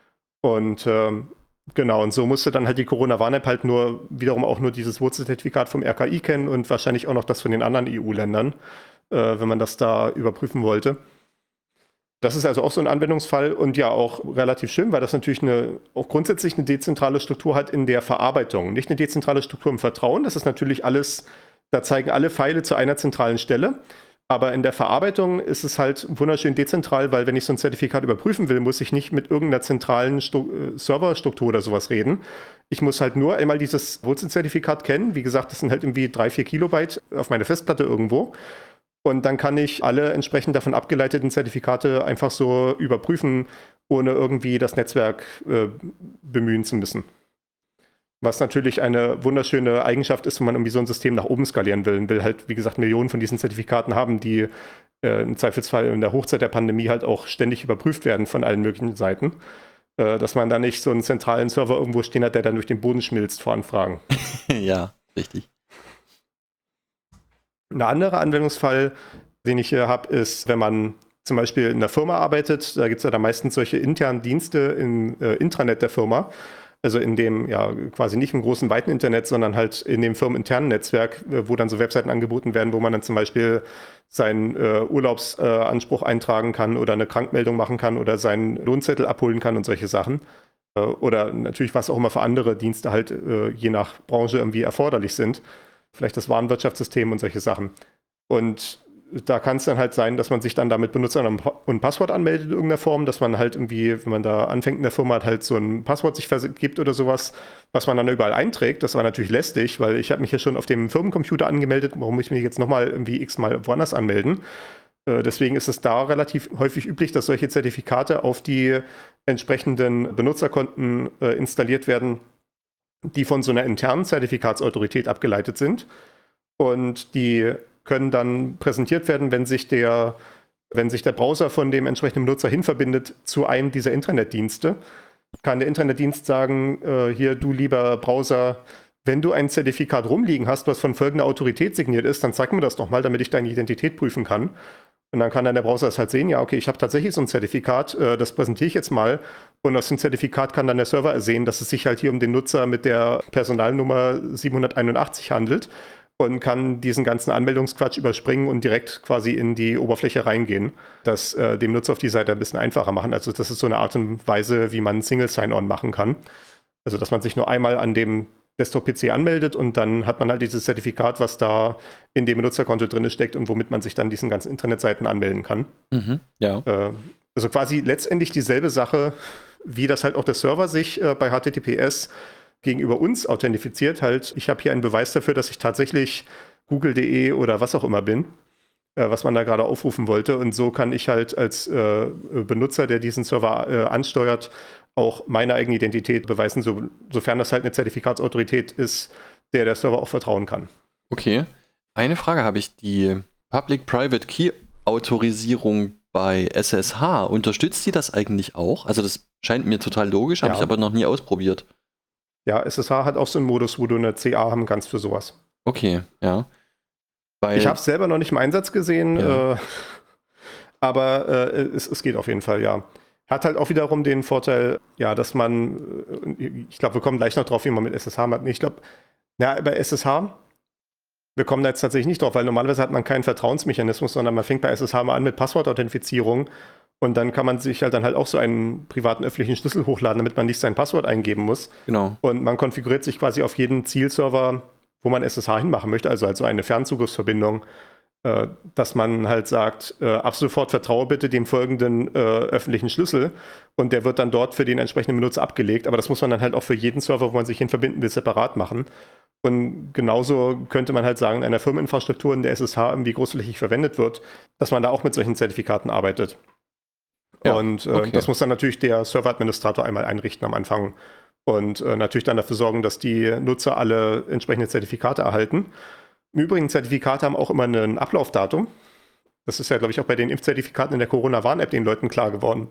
Und ähm, genau, und so musste dann halt die Corona-Warn-App halt nur wiederum auch nur dieses Wurzelzertifikat vom R K I kennen und wahrscheinlich auch noch das von den anderen E U-Ländern, äh, wenn man das da überprüfen wollte. Das ist also auch so ein Anwendungsfall und ja auch relativ schön, weil das natürlich eine, auch grundsätzlich eine dezentrale Struktur hat in der Verarbeitung. Nicht eine dezentrale Struktur im Vertrauen, das ist natürlich alles, da zeigen alle Pfeile zu einer zentralen Stelle. Aber in der Verarbeitung ist es halt wunderschön dezentral, weil wenn ich so ein Zertifikat überprüfen will, muss ich nicht mit irgendeiner zentralen Stu- Serverstruktur oder sowas reden. Ich muss halt nur einmal dieses Wurzelzertifikat kennen. Wie gesagt, das sind halt irgendwie drei, vier Kilobyte auf meiner Festplatte irgendwo. Und dann kann ich alle entsprechend davon abgeleiteten Zertifikate einfach so überprüfen, ohne irgendwie das Netzwerk äh, bemühen zu müssen. Was natürlich eine wunderschöne Eigenschaft ist, wenn man irgendwie so ein System nach oben skalieren will. Und will halt, wie gesagt, Millionen von diesen Zertifikaten haben, die äh, im Zweifelsfall in der Hochzeit der Pandemie halt auch ständig überprüft werden von allen möglichen Seiten. Äh, dass man da nicht so einen zentralen Server irgendwo stehen hat, der dann durch den Boden schmilzt vor Anfragen. Ja, richtig. Ein anderer Anwendungsfall, den ich hier habe, ist, wenn man zum Beispiel in der Firma arbeitet, da gibt es ja da meistens solche internen Dienste im äh, Intranet der Firma, also in dem, ja, quasi nicht im großen, weiten Internet, sondern halt in dem firmeninternen Netzwerk, äh, wo dann so Webseiten angeboten werden, wo man dann zum Beispiel seinen äh, Urlaubsanspruch äh, eintragen kann oder eine Krankmeldung machen kann oder seinen Lohnzettel abholen kann und solche Sachen. Äh, oder natürlich, was auch immer für andere Dienste halt äh, je nach Branche irgendwie erforderlich sind. Vielleicht das Warenwirtschaftssystem und solche Sachen. Und da kann es dann halt sein, dass man sich dann damit Benutzer und Passwort anmeldet in irgendeiner Form, dass man halt irgendwie, wenn man da anfängt in der Firma, halt so ein Passwort sich vergibt oder sowas, was man dann überall einträgt. Das war natürlich lästig, weil ich habe mich ja schon auf dem Firmencomputer angemeldet, warum muss ich mich jetzt nochmal irgendwie x-mal woanders anmelden? Äh, deswegen ist es da relativ häufig üblich, dass solche Zertifikate auf die entsprechenden Benutzerkonten äh, installiert werden, die von so einer internen Zertifikatsautorität abgeleitet sind. Und die können dann präsentiert werden, wenn sich der, wenn sich der Browser von dem entsprechenden Benutzer hinverbindet zu einem dieser Internetdienste. Kann der Internetdienst sagen, äh, hier, du lieber Browser, wenn du ein Zertifikat rumliegen hast, was von folgender Autorität signiert ist, dann zeig mir das doch mal, damit ich deine Identität prüfen kann. Und dann kann dann der Browser das halt sehen, ja, okay, ich habe tatsächlich so ein Zertifikat, äh, das präsentiere ich jetzt mal. Und aus dem Zertifikat kann dann der Server ersehen, dass es sich halt hier um den Nutzer mit der Personalnummer siebenhunderteinundachtzig handelt und kann diesen ganzen Anmeldungsquatsch überspringen und direkt quasi in die Oberfläche reingehen, das äh, dem Nutzer auf die Seite ein bisschen einfacher machen. Also das ist so eine Art und Weise, wie man Single Sign-On machen kann. Also dass man sich nur einmal an dem Desktop-P C anmeldet und dann hat man halt dieses Zertifikat, was da in dem Benutzerkonto drin steckt und womit man sich dann diesen ganzen Internetseiten anmelden kann. Mhm, ja. Äh, also quasi letztendlich dieselbe Sache, wie das halt auch der Server sich äh, bei H T T P S gegenüber uns authentifiziert. Halt, ich habe hier einen Beweis dafür, dass ich tatsächlich google punkt de oder was auch immer bin, äh, was man da gerade aufrufen wollte. Und so kann ich halt als äh, Benutzer, der diesen Server äh, ansteuert, auch meine eigene Identität beweisen, so, sofern das halt eine Zertifikatsautorität ist, der der Server auch vertrauen kann. Okay. Eine Frage habe ich. Die Public-Private Key-Autorisierung bei S S H, unterstützt die das eigentlich auch? Also das scheint mir total logisch, habe Ja. ich aber noch nie ausprobiert. Ja, S S H hat auch so einen Modus, wo du eine C A haben kannst für sowas. Okay, ja. Weil, Ich habe es selber noch nicht im Einsatz gesehen, Ja. äh, aber äh, es, es geht auf jeden Fall, ja. Hat halt auch wiederum den Vorteil, ja, dass man, äh, ich glaube, wir kommen gleich noch drauf, wie man mit S S H macht. Ich glaube, ja, bei S S H, wir kommen da jetzt tatsächlich nicht drauf, weil normalerweise hat man keinen Vertrauensmechanismus, sondern man fängt bei S S H mal an mit Passwortauthentifizierung Und dann kann man sich halt dann halt auch so einen privaten öffentlichen Schlüssel hochladen, damit man nicht sein Passwort eingeben muss. Genau. Und man konfiguriert sich quasi auf jeden Zielserver, wo man S S H hinmachen möchte, also halt so eine Fernzugriffsverbindung, äh, dass man halt sagt, äh, ab sofort vertraue bitte dem folgenden äh, öffentlichen Schlüssel und der wird dann dort für den entsprechenden Benutzer abgelegt. Aber das muss man dann halt auch für jeden Server, wo man sich hin verbinden will, separat machen. Und genauso könnte man halt sagen, in einer Firmeninfrastruktur, in der S S H irgendwie großflächig verwendet wird, dass man da auch mit solchen Zertifikaten arbeitet. Ja, und äh, okay. das muss dann natürlich der Serveradministrator einmal einrichten am Anfang und äh, natürlich dann dafür sorgen, dass die Nutzer alle entsprechende Zertifikate erhalten. Im Übrigen, Zertifikate haben auch immer ein Ablaufdatum. Das ist ja, glaube ich, auch bei den Impfzertifikaten in der Corona-Warn-App den Leuten klar geworden,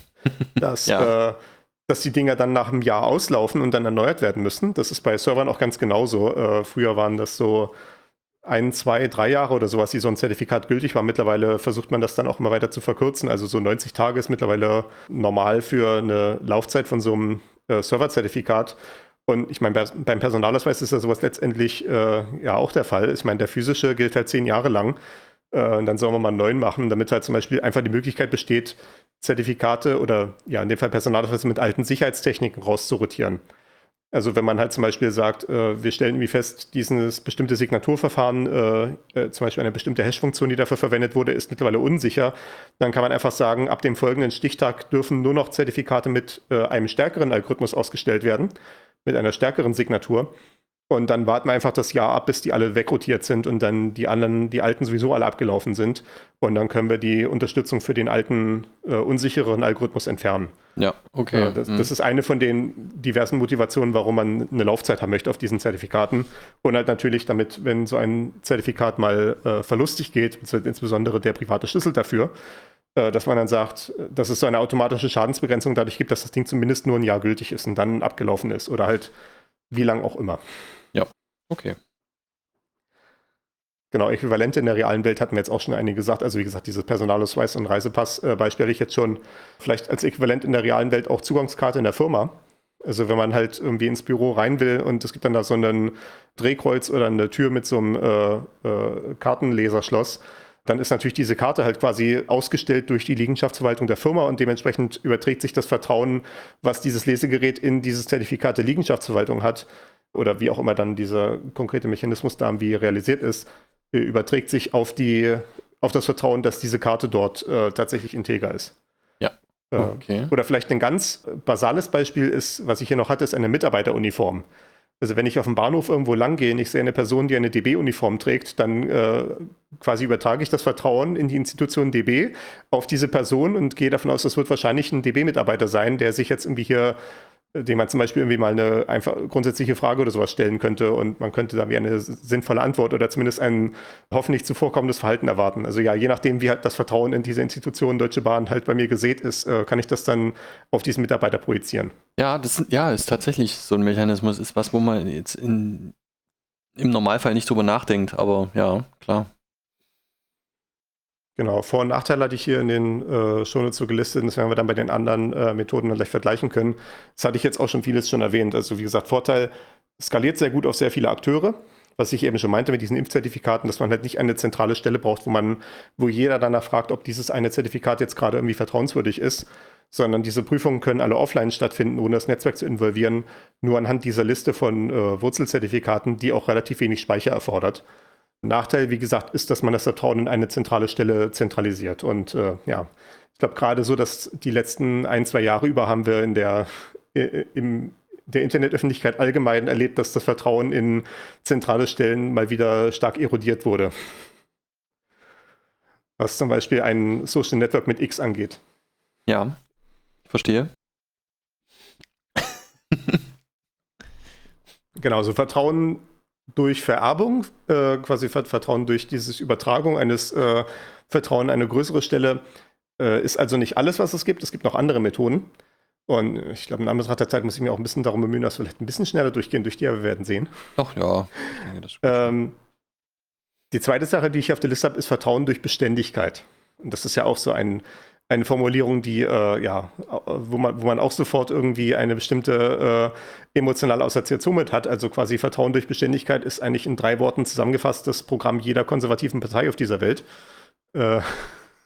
dass, Ja. äh, dass die Dinger dann nach einem Jahr auslaufen und dann erneuert werden müssen. Das ist bei Servern auch ganz genauso. Äh, früher waren das so ein, zwei, drei Jahre oder sowas, die so ein Zertifikat gültig war. Mittlerweile versucht man das dann auch immer weiter zu verkürzen. Also so neunzig Tage ist mittlerweile normal für eine Laufzeit von so einem äh, Serverzertifikat. Und ich meine, bei, beim Personalausweis ist ja sowas letztendlich äh, ja auch der Fall. Ich meine, der physische gilt halt zehn Jahre lang. Äh, und dann sollen wir mal einen neuen machen, damit halt zum Beispiel einfach die Möglichkeit besteht, Zertifikate oder ja, in dem Fall Personalausweise mit alten Sicherheitstechniken rauszurotieren. Also wenn man halt zum Beispiel sagt, äh, wir stellen irgendwie fest, dieses bestimmte Signaturverfahren, äh, äh, zum Beispiel eine bestimmte Hash-Funktion, die dafür verwendet wurde, ist mittlerweile unsicher, dann kann man einfach sagen, ab dem folgenden Stichtag dürfen nur noch Zertifikate mit äh, einem stärkeren Algorithmus ausgestellt werden, mit einer stärkeren Signatur. Und dann warten wir einfach das Jahr ab, bis die alle wegrotiert sind und dann die anderen, die alten sowieso alle abgelaufen sind. Und dann können wir die Unterstützung für den alten, äh, unsicheren Algorithmus entfernen. Ja, okay. Ja, das, Mhm. das ist eine von den diversen Motivationen, warum man eine Laufzeit haben möchte auf diesen Zertifikaten. Und halt natürlich damit, wenn so ein Zertifikat mal äh, verlustig geht, insbesondere der private Schlüssel dafür, äh, dass man dann sagt, dass es so eine automatische Schadensbegrenzung dadurch gibt, dass das Ding zumindest nur ein Jahr gültig ist und dann abgelaufen ist oder halt wie lang auch immer. Okay. Genau, Äquivalente in der realen Welt hatten wir jetzt auch schon einige gesagt. Also wie gesagt, dieses Personalausweis und Reisepass-Beispiel ich jetzt schon. Vielleicht als Äquivalent in der realen Welt auch Zugangskarte in der Firma. Also wenn man halt irgendwie ins Büro rein will und es gibt dann da so ein Drehkreuz oder eine Tür mit so einem äh, äh, Kartenleserschloss, dann ist natürlich diese Karte halt quasi ausgestellt durch die Liegenschaftsverwaltung der Firma und dementsprechend überträgt sich das Vertrauen, was dieses Lesegerät in dieses Zertifikat der Liegenschaftsverwaltung hat, oder wie auch immer dann dieser konkrete Mechanismus da wie realisiert ist, überträgt sich auf die, auf das Vertrauen, dass diese Karte dort äh, tatsächlich integer ist. Ja. Äh, Okay. Oder vielleicht ein ganz basales Beispiel ist, was ich hier noch hatte, ist eine Mitarbeiteruniform. Also wenn ich auf dem Bahnhof irgendwo lang gehe und ich sehe eine Person, die eine D B-Uniform trägt, dann äh, quasi übertrage ich das Vertrauen in die Institution D B auf diese Person und gehe davon aus, das wird wahrscheinlich ein D B-Mitarbeiter sein, der sich jetzt irgendwie hier, dem man zum Beispiel irgendwie mal eine einfach grundsätzliche Frage oder sowas stellen könnte und man könnte da wie eine sinnvolle Antwort oder zumindest ein hoffentlich zuvorkommendes Verhalten erwarten. Also ja, je nachdem, wie halt das Vertrauen in diese Institution Deutsche Bahn halt bei mir gesät ist, kann ich das dann auf diesen Mitarbeiter projizieren. Ja, das ja, ist tatsächlich so ein Mechanismus, ist was, wo man jetzt in, im Normalfall nicht drüber nachdenkt, aber ja, klar. Genau, Vor- und Nachteile hatte ich hier in den äh, Shownotes so gelistet, das werden wir dann bei den anderen äh, Methoden dann gleich vergleichen können. Das hatte ich jetzt auch schon vieles schon erwähnt. Also wie gesagt, Vorteil, skaliert sehr gut auf sehr viele Akteure, was ich eben schon meinte mit diesen Impfzertifikaten, dass man halt nicht eine zentrale Stelle braucht, wo man, wo jeder danach fragt, ob dieses eine Zertifikat jetzt gerade irgendwie vertrauenswürdig ist, sondern diese Prüfungen können alle offline stattfinden, ohne das Netzwerk zu involvieren, nur anhand dieser Liste von äh, Wurzelzertifikaten, die auch relativ wenig Speicher erfordert. Nachteil, wie gesagt, ist, dass man das Vertrauen in eine zentrale Stelle zentralisiert. Und äh, ja, ich glaube gerade so, dass die letzten ein, zwei Jahre über haben wir in der, äh, im, der Internetöffentlichkeit allgemein erlebt, dass das Vertrauen in zentrale Stellen mal wieder stark erodiert wurde. Was zum Beispiel ein Social Network mit X angeht. Ja, ich verstehe. Genau, so Vertrauen durch Vererbung, äh, quasi Vertrauen durch diese Übertragung eines äh, Vertrauen an eine größere Stelle, äh, ist also nicht alles, was es gibt. Es gibt noch andere Methoden. Und ich glaube, in Anbetracht der Zeit muss ich mir auch ein bisschen darum bemühen, dass wir vielleicht ein bisschen schneller durchgehen, durch die, aber wir werden sehen. Ach ja, ich denke, das Ähm, die zweite Sache, die ich auf der Liste habe, ist Vertrauen durch Beständigkeit. Und das ist ja auch so ein, eine Formulierung, die, äh, ja, wo man, wo man auch sofort irgendwie eine bestimmte äh, emotionale Assoziation mit hat. Also quasi Vertrauen durch Beständigkeit ist eigentlich in drei Worten zusammengefasst das Programm jeder konservativen Partei auf dieser Welt. Äh,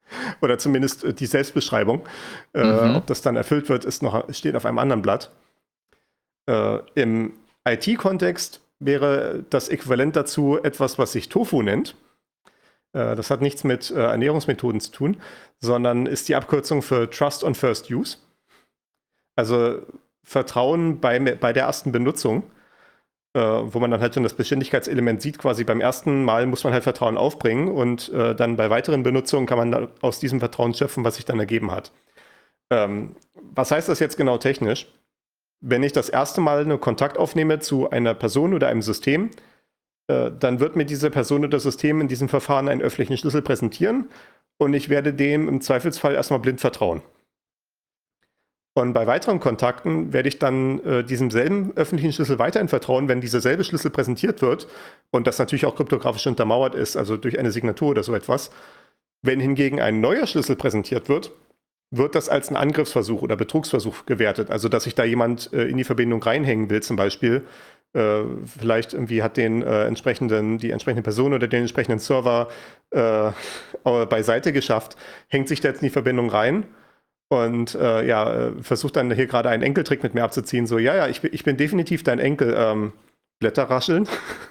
Oder zumindest äh, die Selbstbeschreibung. Äh, Mhm. Ob das dann erfüllt wird, ist noch, steht auf einem anderen Blatt. Äh, Im I T-Kontext wäre das Äquivalent dazu etwas, was sich Tofu nennt. Äh, das hat nichts mit äh, Ernährungsmethoden zu tun, sondern ist die Abkürzung für Trust on First Use. Also Vertrauen bei, bei der ersten Benutzung, äh, wo man dann halt schon das Beständigkeitselement sieht, quasi beim ersten Mal muss man halt Vertrauen aufbringen und äh, dann bei weiteren Benutzungen kann man aus diesem Vertrauen schöpfen, was sich dann ergeben hat. Ähm, was heißt das jetzt genau technisch? Wenn ich das erste Mal einen Kontakt aufnehme zu einer Person oder einem System, äh, dann wird mir diese Person oder System in diesem Verfahren einen öffentlichen Schlüssel präsentieren und ich werde dem im Zweifelsfall erstmal blind vertrauen. Und bei weiteren Kontakten werde ich dann äh, diesem selben öffentlichen Schlüssel weiterhin vertrauen, wenn dieser selbe Schlüssel präsentiert wird und das natürlich auch kryptografisch untermauert ist, also durch eine Signatur oder so etwas. Wenn hingegen ein neuer Schlüssel präsentiert wird, wird das als ein Angriffsversuch oder Betrugsversuch gewertet. Also dass sich da jemand äh, in die Verbindung reinhängen will zum Beispiel. Äh, vielleicht irgendwie hat den äh, entsprechenden, die entsprechende Person oder den entsprechenden Server äh, beiseite geschafft, hängt sich da jetzt in die Verbindung rein und äh, ja, versucht dann hier gerade einen Enkeltrick mit mir abzuziehen. So, ja, ja, ich bin, ich bin definitiv dein Enkel. Ähm, Blätter rascheln.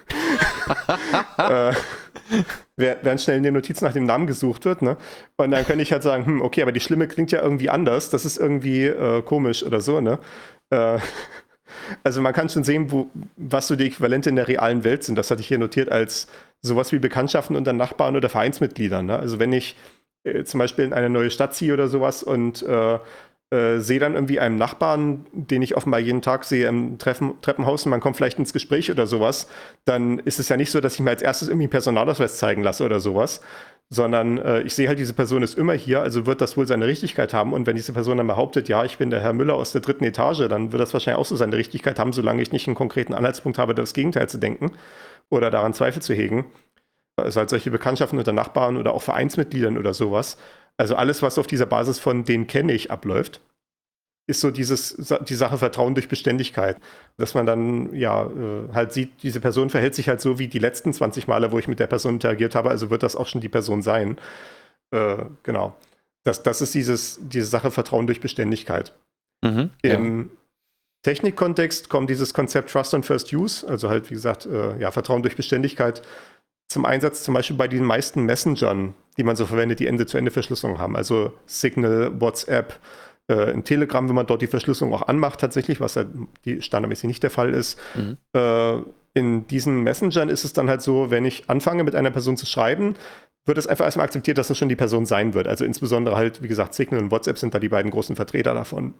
äh, während schnell in den Notizen nach dem Namen gesucht wird, ne? Und dann könnte ich halt sagen, hm, okay, aber die Stimme klingt ja irgendwie anders, das ist irgendwie äh, komisch oder so, ne? Äh, also man kann schon sehen, wo, was so die Äquivalente in der realen Welt sind. Das hatte ich hier notiert als sowas wie Bekanntschaften unter Nachbarn oder Vereinsmitgliedern, ne? Also wenn ich äh, zum Beispiel in eine neue Stadt ziehe oder sowas und äh, Äh, sehe dann irgendwie einen Nachbarn, den ich offenbar jeden Tag sehe im Treffen, Treppenhaus und man kommt vielleicht ins Gespräch oder sowas, dann ist es ja nicht so, dass ich mir als erstes irgendwie einen Personalausweis zeigen lasse oder sowas, sondern äh, ich sehe halt, diese Person ist immer hier, also wird das wohl seine Richtigkeit haben und wenn diese Person dann behauptet, ja, ich bin der Herr Müller aus der dritten Etage, dann wird das wahrscheinlich auch so seine Richtigkeit haben, solange ich nicht einen konkreten Anhaltspunkt habe, das Gegenteil zu denken oder daran Zweifel zu hegen. Also halt solche Bekanntschaften unter Nachbarn oder auch Vereinsmitgliedern oder sowas. Also alles, was auf dieser Basis von den kenne ich abläuft, ist so dieses, die Sache Vertrauen durch Beständigkeit. Dass man dann ja halt sieht, diese Person verhält sich halt so wie die letzten zwanzig Male, wo ich mit der Person interagiert habe, also wird das auch schon die Person sein. Äh, genau. Das, das ist dieses, diese Sache Vertrauen durch Beständigkeit. Mhm, Im ja. Technikkontext kommt dieses Konzept Trust on First Use, also halt wie gesagt, äh, ja, Vertrauen durch Beständigkeit, zum Einsatz zum Beispiel bei den meisten Messengern, die man so verwendet, die Ende-zu-Ende-Verschlüsselung haben. Also Signal, WhatsApp, äh, in Telegram, wenn man dort die Verschlüsselung auch anmacht tatsächlich, was halt die standardmäßig nicht der Fall ist. Mhm. Äh, in diesen Messengern ist es dann halt so, wenn ich anfange mit einer Person zu schreiben, wird es einfach erstmal akzeptiert, dass das schon die Person sein wird. Also insbesondere halt, wie gesagt, Signal und WhatsApp sind da die beiden großen Vertreter davon.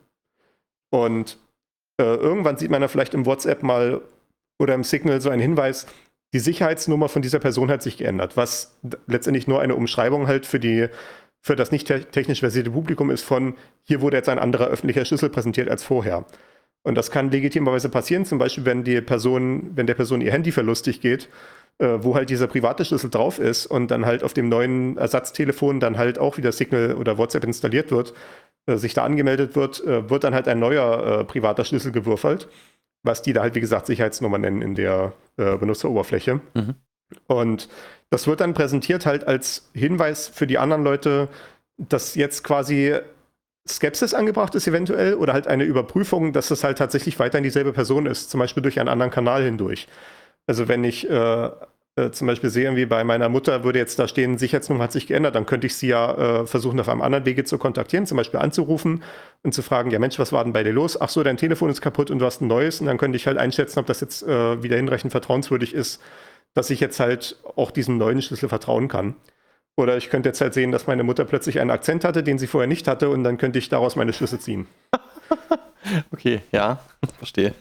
Und äh, irgendwann sieht man da vielleicht im WhatsApp mal oder im Signal so einen Hinweis, die Sicherheitsnummer von dieser Person hat sich geändert, was letztendlich nur eine Umschreibung halt für, die, für das nicht technisch versierte Publikum ist von, hier wurde jetzt ein anderer öffentlicher Schlüssel präsentiert als vorher. Und das kann legitimerweise passieren, zum Beispiel, wenn die Person, wenn der Person ihr Handy verlustig geht, äh, wo halt dieser private Schlüssel drauf ist und dann halt auf dem neuen Ersatztelefon dann halt auch wieder Signal oder WhatsApp installiert wird, äh, sich da angemeldet wird, äh, wird dann halt ein neuer äh, privater Schlüssel gewürfelt, was die da halt, wie gesagt, Sicherheitsnummer nennen in der äh, Benutzeroberfläche. Mhm. Und das wird dann präsentiert halt als Hinweis für die anderen Leute, dass jetzt quasi Skepsis angebracht ist eventuell oder halt eine Überprüfung, dass es halt tatsächlich weiterhin dieselbe Person ist, zum Beispiel durch einen anderen Kanal hindurch. Also wenn ich äh, äh, zum Beispiel sehe, wie bei meiner Mutter würde jetzt da stehen, Sicherheitsnummer hat sich geändert, dann könnte ich sie ja äh, versuchen, auf einem anderen Wege zu kontaktieren, zum Beispiel anzurufen und zu fragen, ja Mensch, was war denn bei dir los? Ach so, dein Telefon ist kaputt und du hast ein neues. Und dann könnte ich halt einschätzen, ob das jetzt äh, wieder hinreichend vertrauenswürdig ist, dass ich jetzt halt auch diesem neuen Schlüssel vertrauen kann. Oder ich könnte jetzt halt sehen, dass meine Mutter plötzlich einen Akzent hatte, den sie vorher nicht hatte und dann könnte ich daraus meine Schlüsse ziehen. Okay, ja, verstehe.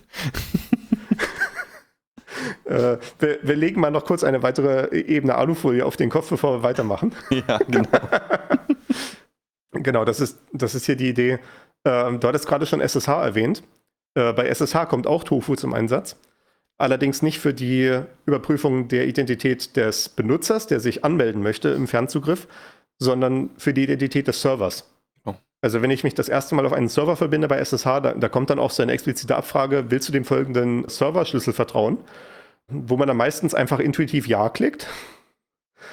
äh, wir, wir legen mal noch kurz eine weitere Ebene Alufolie auf den Kopf, bevor wir weitermachen. Ja, genau. Genau, das ist, das ist hier die Idee. Ähm, du hattest gerade schon S S H erwähnt. Äh, bei S S H kommt auch Tofu zum Einsatz. Allerdings nicht für die Überprüfung der Identität des Benutzers, der sich anmelden möchte im Fernzugriff, sondern für die Identität des Servers. Oh. Also wenn ich mich das erste Mal auf einen Server verbinde bei S S H, da, da kommt dann auch so eine explizite Abfrage, willst du dem folgenden Serverschlüssel vertrauen? Wo man dann meistens einfach intuitiv Ja klickt.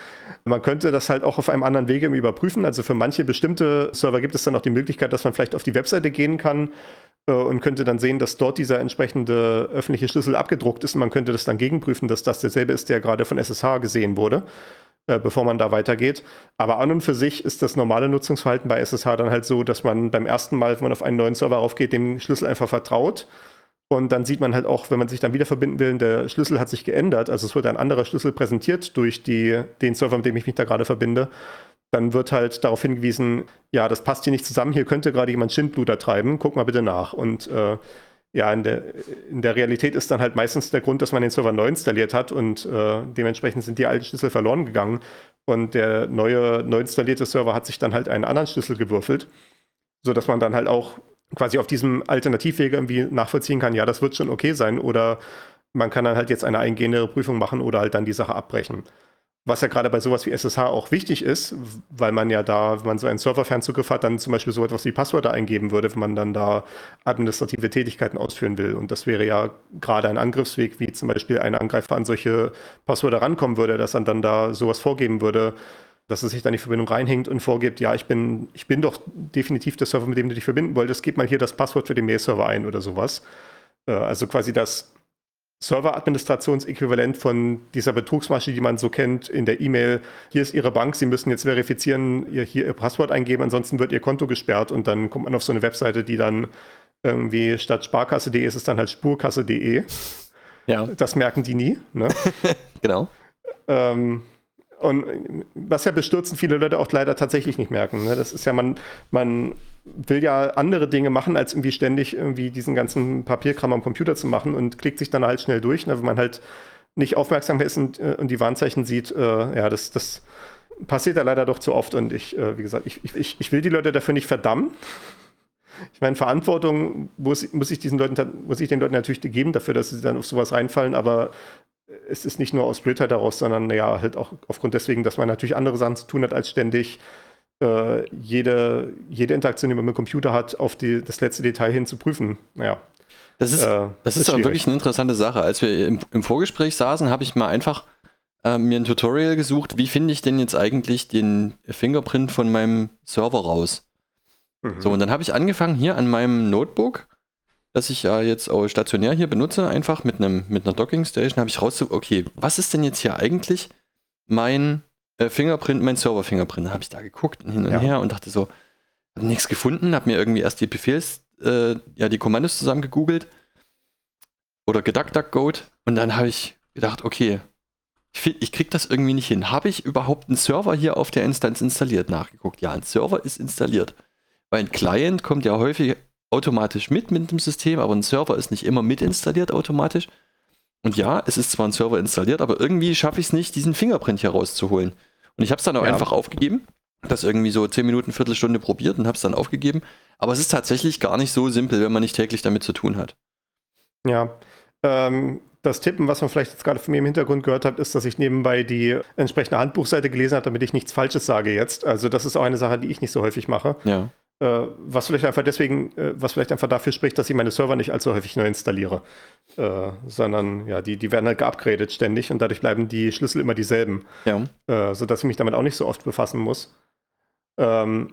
Man könnte das halt auch auf einem anderen Wege überprüfen. Also für manche bestimmte Server gibt es dann auch die Möglichkeit, dass man vielleicht auf die Webseite gehen kann äh, und könnte dann sehen, dass dort dieser entsprechende öffentliche Schlüssel abgedruckt ist. Und man könnte das dann gegenprüfen, dass das derselbe ist, der gerade von S S H gesehen wurde, äh, bevor man da weitergeht. Aber an und für sich ist das normale Nutzungsverhalten bei S S H dann halt so, dass man beim ersten Mal, wenn man auf einen neuen Server raufgeht, dem Schlüssel einfach vertraut. Und dann sieht man halt auch, wenn man sich dann wieder verbinden will, der Schlüssel hat sich geändert. Also es wird ein anderer Schlüssel präsentiert durch die, den Server, mit dem ich mich da gerade verbinde. Dann wird halt darauf hingewiesen, ja, das passt hier nicht zusammen, hier könnte gerade jemand Schindluder treiben, guck mal bitte nach. Und äh, ja, in der, in der Realität ist dann halt meistens der Grund, dass man den Server neu installiert hat und äh, dementsprechend sind die alten Schlüssel verloren gegangen. Und der neue, neu installierte Server hat sich dann halt einen anderen Schlüssel gewürfelt, sodass man dann halt auch quasi auf diesem Alternativweg irgendwie nachvollziehen kann, ja, das wird schon okay sein, oder man kann dann halt jetzt eine eingehende Prüfung machen oder halt dann die Sache abbrechen. Was ja gerade bei sowas wie S S H auch wichtig ist, weil man ja da, wenn man so einen Serverfernzugriff hat, dann zum Beispiel so etwas wie Passwörter eingeben würde, wenn man dann da administrative Tätigkeiten ausführen will. Und das wäre ja gerade ein Angriffsweg, wie zum Beispiel ein Angreifer an solche Passwörter rankommen würde, dass er dann da sowas vorgeben würde, dass es sich dann die Verbindung reinhängt und vorgibt, ja, ich bin, ich bin doch definitiv der Server, mit dem du dich verbinden wolltest, gib mal hier das Passwort für den Mail-Server ein oder sowas. Äh, also quasi das Server-Administrationsäquivalent von dieser Betrugsmasche, die man so kennt in der E-Mail. Hier ist Ihre Bank, Sie müssen jetzt verifizieren, ihr, hier Ihr Passwort eingeben, ansonsten wird Ihr Konto gesperrt und dann kommt man auf so eine Webseite, die dann irgendwie statt Sparkasse punkt de ist es dann halt Spurkasse punkt de. Ja. Das merken die nie. Ne? Genau. Ähm, Und was ja bestürzen viele Leute auch leider tatsächlich nicht merken. Ne? Das ist ja, man, man will ja andere Dinge machen, als irgendwie ständig irgendwie diesen ganzen Papierkram am Computer zu machen und klickt sich dann halt schnell durch, ne? Wenn man halt nicht aufmerksam ist und, und die Warnzeichen sieht. Äh, ja, das, das passiert ja leider doch zu oft und ich, äh, wie gesagt, ich, ich, ich will die Leute dafür nicht verdammen. Ich meine, Verantwortung muss, muss, ich diesen Leuten, muss ich den Leuten natürlich geben dafür, dass sie dann auf sowas reinfallen, aber es ist nicht nur aus Blödheit daraus, sondern ja, halt auch aufgrund deswegen, dass man natürlich andere Sachen zu tun hat, als ständig äh, jede, jede Interaktion, die man mit dem Computer hat, auf die, das letzte Detail hin zu prüfen. Naja. Das ist, äh, das ist aber wirklich eine interessante Sache. Als wir im, im Vorgespräch saßen, habe ich mal einfach äh, mir ein Tutorial gesucht, wie finde ich denn jetzt eigentlich den Fingerprint von meinem Server raus? Mhm. So, und dann habe ich angefangen hier an meinem Notebook, das ich ja jetzt auch stationär hier benutze, einfach mit einem mit einer Dockingstation, habe ich raus, okay, was ist denn jetzt hier eigentlich mein äh, Fingerprint, mein Server-Fingerprint? Da habe ich da geguckt und hin und ja. her und dachte so, habe nichts gefunden, habe mir irgendwie erst die Befehls, äh, ja, die Kommandos zusammen gegoogelt oder geduckduckgoat und dann habe ich gedacht, okay, ich, ich krieg das irgendwie nicht hin. Habe ich überhaupt einen Server hier auf der Instanz installiert? Nachgeguckt. Ja, ein Server ist installiert. Weil ein Client kommt ja häufig automatisch mit mit dem System, aber ein Server ist nicht immer mit installiert automatisch. Und ja, es ist zwar ein Server installiert, aber irgendwie schaffe ich es nicht, diesen Fingerprint hier rauszuholen. Und ich habe es dann auch ja. einfach aufgegeben, das irgendwie so zehn Minuten, Viertelstunde probiert und habe es dann aufgegeben. Aber es ist tatsächlich gar nicht so simpel, wenn man nicht täglich damit zu tun hat. Ja, ähm, das Tippen, was man vielleicht jetzt gerade von mir im Hintergrund gehört hat, ist, dass ich nebenbei die entsprechende Handbuchseite gelesen habe, damit ich nichts Falsches sage jetzt. Also das ist auch eine Sache, die ich nicht so häufig mache. Ja. Äh, was vielleicht einfach deswegen, äh, was vielleicht einfach dafür spricht, dass ich meine Server nicht allzu häufig neu installiere. Äh, sondern ja, die, die werden halt geupgradet ständig und dadurch bleiben die Schlüssel immer dieselben. Ja. Äh, sodass ich mich damit auch nicht so oft befassen muss. Ähm,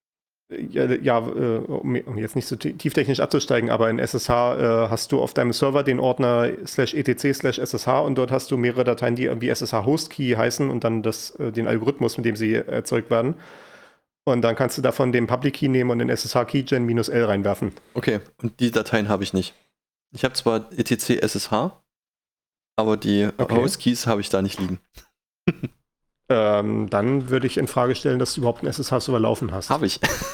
ja, ja äh, um, um jetzt nicht so tieftechnisch abzusteigen, aber in S S H äh, hast du auf deinem Server den Ordner slash etc slash ssh und dort hast du mehrere Dateien, die irgendwie S S H Host Key heißen und dann das, äh, den Algorithmus, mit dem sie erzeugt werden. Und dann kannst du davon den Public Key nehmen und den S S H Keygen minus L reinwerfen. Okay, und die Dateien habe ich nicht. Ich habe zwar etc S S H, aber die okay. Host Keys habe ich da nicht liegen. ähm, dann würde ich in Frage stellen, dass du überhaupt einen S S H-Server laufen hast. Habe ich.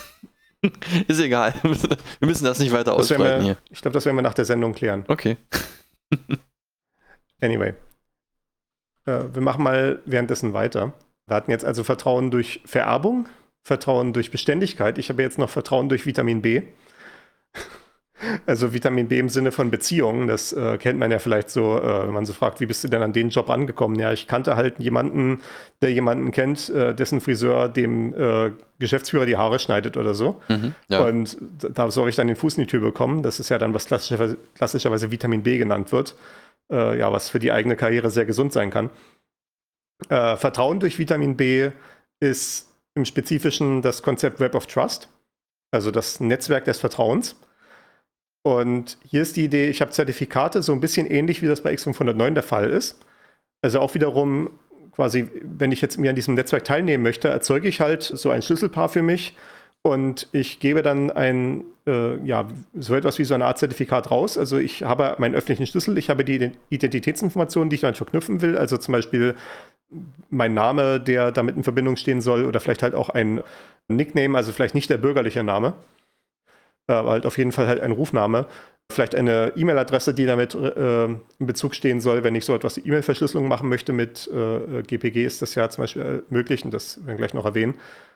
Ist egal. Wir müssen das nicht weiter das ausbreiten wir, hier. Ich glaube, das werden wir nach der Sendung klären. Okay. Anyway. Äh, wir machen mal währenddessen weiter. Wir hatten jetzt also Vertrauen durch Vererbung, Vertrauen durch Beständigkeit. Ich habe jetzt noch Vertrauen durch Vitamin B. Also Vitamin B im Sinne von Beziehungen. Das äh, kennt man ja vielleicht so, äh, wenn man so fragt, wie bist du denn an den Job angekommen? Ja, ich kannte halt jemanden, der jemanden kennt, äh, dessen Friseur dem äh, Geschäftsführer die Haare schneidet oder so. Mhm, ja. Und da so habe ich dann den Fuß in die Tür bekommen. Das ist ja dann, was klassischerweise, klassischerweise Vitamin B genannt wird. Äh, ja, was für die eigene Karriere sehr gesund sein kann. Äh, Vertrauen durch Vitamin B ist im Spezifischen das Konzept Web of Trust, also das Netzwerk des Vertrauens. Und hier ist die Idee, ich habe Zertifikate, so ein bisschen ähnlich wie das bei X fünfhundertneun der Fall ist. Also auch wiederum quasi, wenn ich jetzt mir an diesem Netzwerk teilnehmen möchte, erzeuge ich halt so ein Schlüsselpaar für mich und ich gebe dann ein, äh, ja, so etwas wie so eine Art Zertifikat raus. Also ich habe meinen öffentlichen Schlüssel, ich habe die Identitätsinformationen, die ich dann verknüpfen will, also zum Beispiel mein Name, der damit in Verbindung stehen soll, oder vielleicht halt auch ein Nickname, also vielleicht nicht der bürgerliche Name, aber halt auf jeden Fall halt ein Rufname. Vielleicht eine E-Mail-Adresse, die damit äh, in Bezug stehen soll, wenn ich so etwas wie E-Mail-Verschlüsselung machen möchte. Mit äh, G P G ist das ja zum Beispiel äh, möglich und das werden wir gleich noch erwähnen.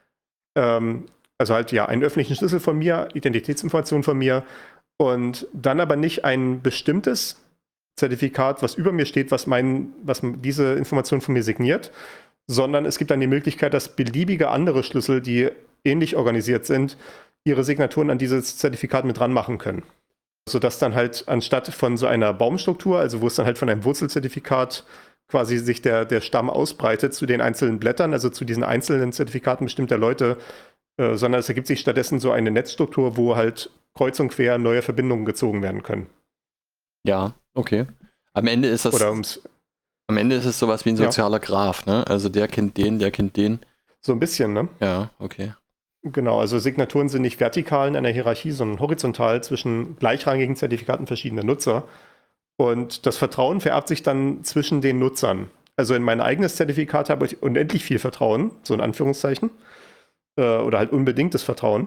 Ähm, also halt ja, einen öffentlichen Schlüssel von mir, Identitätsinformation von mir und dann aber nicht ein bestimmtes Zertifikat, was über mir steht, was, mein, was diese Information von mir signiert, sondern es gibt dann die Möglichkeit, dass beliebige andere Schlüssel, die ähnlich organisiert sind, ihre Signaturen an dieses Zertifikat mit dran machen können. Sodass dann halt anstatt von so einer Baumstruktur, also wo es dann halt von einem Wurzelzertifikat quasi sich der, der Stamm ausbreitet zu den einzelnen Blättern, also zu diesen einzelnen Zertifikaten bestimmter Leute, äh, sondern es ergibt sich stattdessen so eine Netzstruktur, wo halt kreuz und quer neue Verbindungen gezogen werden können. Ja, okay. Am Ende ist das, Oder ums, am Ende ist es sowas wie ein sozialer ja. Graph, ne? Also der kennt den, der kennt den. So ein bisschen, ne? Ja, okay. Genau, also Signaturen sind nicht vertikal in einer Hierarchie, sondern horizontal zwischen gleichrangigen Zertifikaten verschiedener Nutzer. Und das Vertrauen vererbt sich dann zwischen den Nutzern. Also in mein eigenes Zertifikat habe ich unendlich viel Vertrauen, so in Anführungszeichen. Äh, oder halt unbedingtes Vertrauen,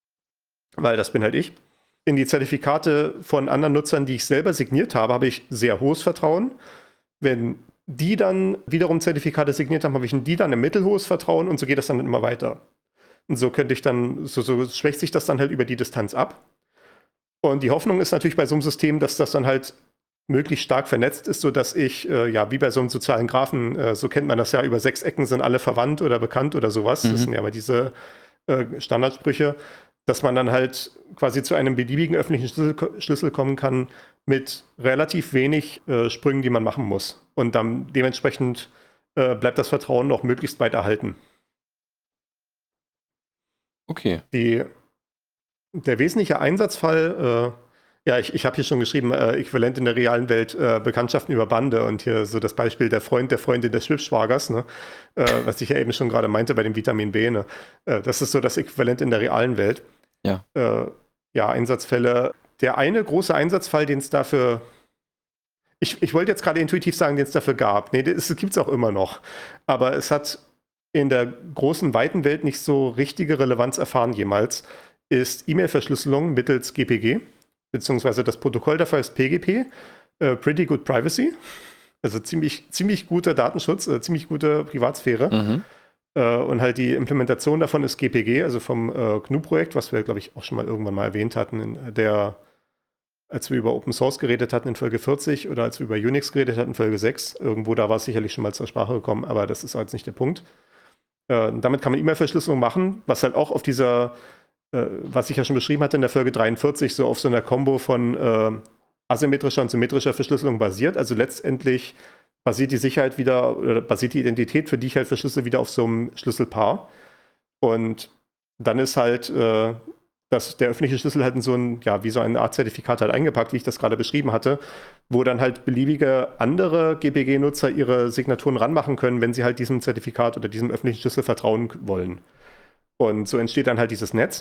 weil das bin halt ich. In die Zertifikate von anderen Nutzern, die ich selber signiert habe, habe ich sehr hohes Vertrauen. Wenn die dann wiederum Zertifikate signiert haben, habe ich in die dann ein mittelhohes Vertrauen und so geht das dann immer weiter. Und so könnte ich dann, so, so schwächt sich das dann halt über die Distanz ab. Und die Hoffnung ist natürlich bei so einem System, dass das dann halt möglichst stark vernetzt ist, sodass ich, äh, ja, wie bei so einem sozialen Graphen, äh, so kennt man das ja, über sechs Ecken sind alle verwandt oder bekannt oder sowas. Mhm. Das sind ja immer diese äh, Standardsprüche, dass man dann halt quasi zu einem beliebigen öffentlichen Schlüssel, Schlüssel kommen kann mit relativ wenig äh, Sprüngen, die man machen muss. Und dann dementsprechend äh, bleibt das Vertrauen noch möglichst weit erhalten. Okay. Die, der wesentliche Einsatzfall, äh, ja, ich, ich habe hier schon geschrieben, äh, äquivalent in der realen Welt äh, Bekanntschaften über Bande und hier so das Beispiel der Freund der Freundin des Schwibschwagers, ne? äh, was ich ja eben schon gerade meinte bei dem Vitamin B. Ne? Äh, das ist so das Äquivalent in der realen Welt. Ja. Äh, ja, Einsatzfälle. Der eine große Einsatzfall, den es dafür, ich, ich wollte jetzt gerade intuitiv sagen, den es dafür gab. Nee, das gibt es auch immer noch. Aber es hat in der großen, weiten Welt nicht so richtige Relevanz erfahren jemals, ist E-Mail-Verschlüsselung mittels G P G, beziehungsweise das Protokoll dafür ist P G P, äh, Pretty Good Privacy, also ziemlich, ziemlich guter Datenschutz, äh, ziemlich gute Privatsphäre. Mhm. Äh, und halt die Implementation davon ist G P G, also vom äh, G N U-Projekt, was wir, glaube ich, auch schon mal irgendwann mal erwähnt hatten, in der, als wir über Open Source geredet hatten in Folge vierzig oder als wir über Unix geredet hatten in Folge sechs. Irgendwo da war es sicherlich schon mal zur Sprache gekommen, aber das ist jetzt nicht der Punkt. Äh, damit kann man E-Mail-Verschlüsselung machen, was halt auch auf dieser, äh, was ich ja schon beschrieben hatte in der Folge dreiundvierzig, so auf so einer Kombo von äh, asymmetrischer und symmetrischer Verschlüsselung basiert. Also letztendlich basiert die Sicherheit wieder, oder basiert die Identität, für die ich halt verschlüssel, wieder auf so einem Schlüsselpaar. Und dann ist halt äh, das, der öffentliche Schlüssel halt in so ein, ja, wie so eine Art Zertifikat halt eingepackt, wie ich das gerade beschrieben hatte, wo dann halt beliebige andere G P G-Nutzer ihre Signaturen ranmachen können, wenn sie halt diesem Zertifikat oder diesem öffentlichen Schlüssel vertrauen wollen. Und so entsteht dann halt dieses Netz.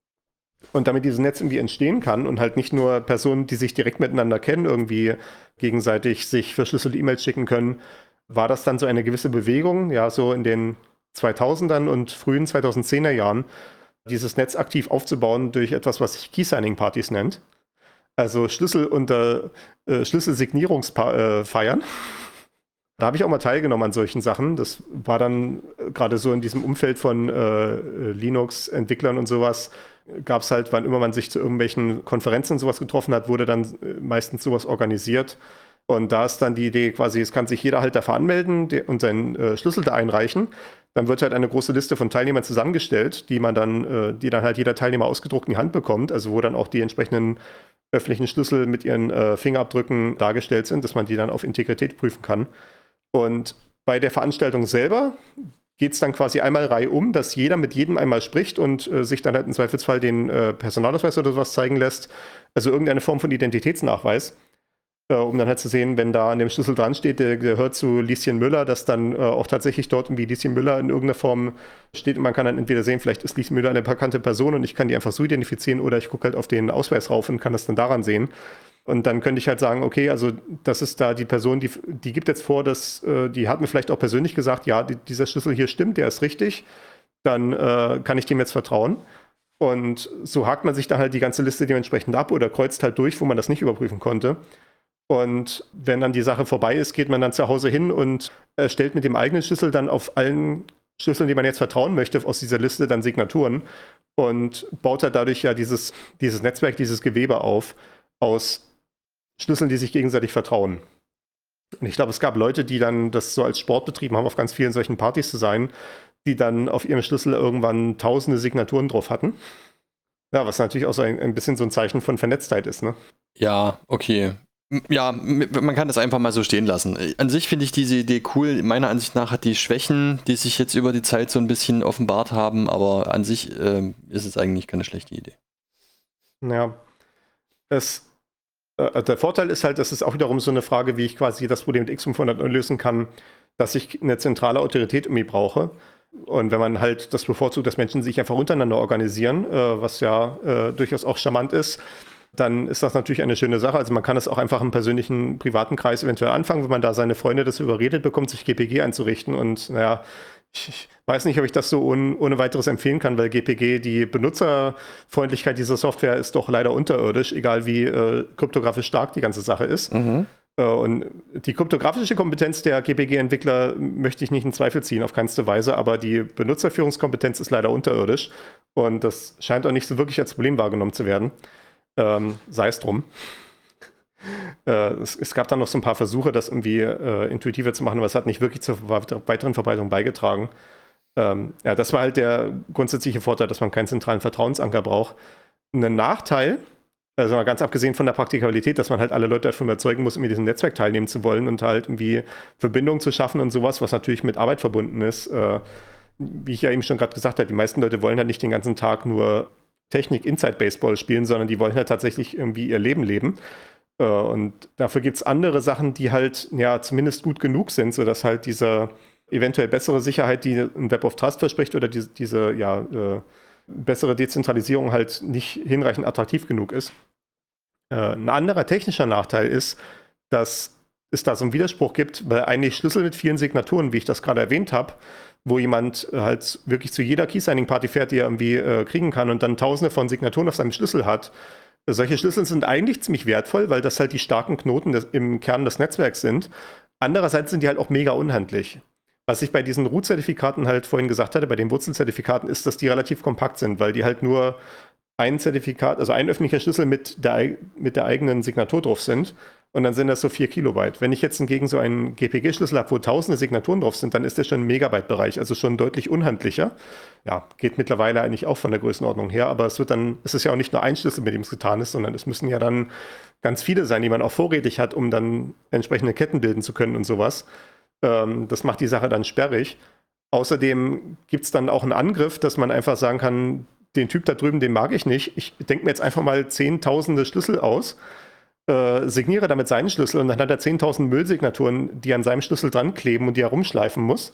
Und damit dieses Netz irgendwie entstehen kann und halt nicht nur Personen, die sich direkt miteinander kennen, irgendwie gegenseitig sich verschlüsselte E-Mails schicken können, war das dann so eine gewisse Bewegung, ja, so in den zweitausendern und frühen zweitausendzehner Jahren, dieses Netz aktiv aufzubauen durch etwas, was sich Key-Signing-Partys nennt. Also Schlüssel unter äh, Schlüsselsignierungsfeiern. Da habe ich auch mal teilgenommen an solchen Sachen. Das war dann äh, gerade so in diesem Umfeld von äh, Linux-Entwicklern und sowas, gab es halt, wann immer man sich zu irgendwelchen Konferenzen und sowas getroffen hat, wurde dann äh, meistens sowas organisiert. Und da ist dann die Idee quasi, es kann sich jeder halt dafür anmelden und seinen äh, Schlüssel da einreichen. Dann wird halt eine große Liste von Teilnehmern zusammengestellt, die man dann, äh, die dann halt jeder Teilnehmer ausgedruckt in die Hand bekommt, also wo dann auch die entsprechenden öffentlichen Schlüssel mit ihren äh, Fingerabdrücken dargestellt sind, dass man die dann auf Integrität prüfen kann. Und bei der Veranstaltung selber geht es dann quasi einmal reihum, dass jeder mit jedem einmal spricht und äh, sich dann halt im Zweifelsfall den äh, Personalausweis oder sowas zeigen lässt. Also irgendeine Form von Identitätsnachweis, äh, um dann halt zu sehen, wenn da an dem Schlüssel dran steht, der gehört zu Lieschen Müller, dass dann äh, auch tatsächlich dort irgendwie Lieschen Müller in irgendeiner Form steht und man kann dann entweder sehen, vielleicht ist Lieschen Müller eine bekannte Person und ich kann die einfach so identifizieren oder ich gucke halt auf den Ausweis rauf und kann das dann daran sehen. Und dann könnte ich halt sagen, okay, also das ist da die Person, die, die gibt jetzt vor, dass, äh, die hat mir vielleicht auch persönlich gesagt, ja, die, dieser Schlüssel hier stimmt, der ist richtig, dann äh, kann ich dem jetzt vertrauen. Und so hakt man sich dann halt die ganze Liste dementsprechend ab oder kreuzt halt durch, wo man das nicht überprüfen konnte. Und wenn dann die Sache vorbei ist, geht man dann zu Hause hin und erstellt mit dem eigenen Schlüssel dann auf allen Schlüsseln, die man jetzt vertrauen möchte, aus dieser Liste dann Signaturen und baut halt dadurch ja dieses, dieses Netzwerk, dieses Gewebe auf, aus Schlüsseln, die sich gegenseitig vertrauen. Und ich glaube, es gab Leute, die dann das so als Sport betrieben haben, auf ganz vielen solchen Partys zu sein, die dann auf ihrem Schlüssel irgendwann tausende Signaturen drauf hatten. Ja, was natürlich auch so ein, ein bisschen so ein Zeichen von Vernetztheit ist, ne? Ja, okay. Ja, man kann das einfach mal so stehen lassen. An sich finde ich diese Idee cool. Meiner Ansicht nach hat die Schwächen, die sich jetzt über die Zeit so ein bisschen offenbart haben, aber an sich äh, ist es eigentlich keine schlechte Idee. Ja, es der Vorteil ist halt, das ist auch wiederum so eine Frage, wie ich quasi das Problem mit X fünfhundertneun lösen kann, dass ich eine zentrale Autorität irgendwie brauche. Und wenn man halt das bevorzugt, dass Menschen sich einfach untereinander organisieren, äh, was ja äh, durchaus auch charmant ist, dann ist das natürlich eine schöne Sache. Also man kann es auch einfach im persönlichen, privaten Kreis eventuell anfangen, wenn man da seine Freunde das überredet bekommt, sich G P G einzurichten. Und naja, ich weiß nicht, ob ich das so un, ohne weiteres empfehlen kann, weil G P G, die Benutzerfreundlichkeit dieser Software ist doch leider unterirdisch, egal wie äh, kryptografisch stark die ganze Sache ist. Mhm. Äh, und die kryptografische Kompetenz der G P G-Entwickler möchte ich nicht in Zweifel ziehen, auf keinste Weise, aber die Benutzerführungskompetenz ist leider unterirdisch und das scheint auch nicht so wirklich als Problem wahrgenommen zu werden. Ähm, sei es drum. Äh, es, es gab dann noch so ein paar Versuche, das irgendwie äh, intuitiver zu machen, aber es hat nicht wirklich zur weiteren Verbreitung beigetragen. Ähm, ja, das war halt der grundsätzliche Vorteil, dass man keinen zentralen Vertrauensanker braucht. Ein Nachteil, also mal ganz abgesehen von der Praktikabilität, dass man halt alle Leute davon überzeugen muss, in diesem Netzwerk teilnehmen zu wollen und halt irgendwie Verbindungen zu schaffen und sowas, was natürlich mit Arbeit verbunden ist. Äh, wie ich ja eben schon gerade gesagt habe, die meisten Leute wollen halt nicht den ganzen Tag nur Technik-Inside-Baseball spielen, sondern die wollen halt tatsächlich irgendwie ihr Leben leben. Und dafür gibt es andere Sachen, die halt ja zumindest gut genug sind, sodass halt diese eventuell bessere Sicherheit, die ein Web of Trust verspricht, oder diese, diese ja, äh, bessere Dezentralisierung halt nicht hinreichend attraktiv genug ist. Äh, ein anderer technischer Nachteil ist, dass es da so einen Widerspruch gibt, weil eigentlich Schlüssel mit vielen Signaturen, wie ich das gerade erwähnt habe, wo jemand halt wirklich zu jeder Key-Signing-Party fährt, die er irgendwie äh, kriegen kann und dann tausende von Signaturen auf seinem Schlüssel hat. Solche Schlüssel sind eigentlich ziemlich wertvoll, weil das halt die starken Knoten des, im Kern des Netzwerks sind. Andererseits sind die halt auch mega unhandlich. Was ich bei diesen Root-Zertifikaten halt vorhin gesagt hatte, bei den Wurzelzertifikaten, ist, dass die relativ kompakt sind, weil die halt nur ein Zertifikat, also ein öffentlicher Schlüssel mit der, mit der eigenen Signatur drauf sind. Und dann sind das so vier Kilobyte. Wenn ich jetzt hingegen so einen G P G-Schlüssel habe, wo tausende Signaturen drauf sind, dann ist der schon im Megabyte-Bereich, also schon deutlich unhandlicher. Ja, geht mittlerweile eigentlich auch von der Größenordnung her, aber es wird dann, es ist ja auch nicht nur ein Schlüssel, mit dem es getan ist, sondern es müssen ja dann ganz viele sein, die man auch vorrätig hat, um dann entsprechende Ketten bilden zu können und sowas. Ähm, das macht die Sache dann sperrig. Außerdem gibt es dann auch einen Angriff, dass man einfach sagen kann, den Typ da drüben, den mag ich nicht. Ich denke mir jetzt einfach mal zehntausende Schlüssel aus, Äh, signiere damit seinen Schlüssel und dann hat er zehntausend Müllsignaturen, die an seinem Schlüssel dran kleben und die er rumschleifen muss.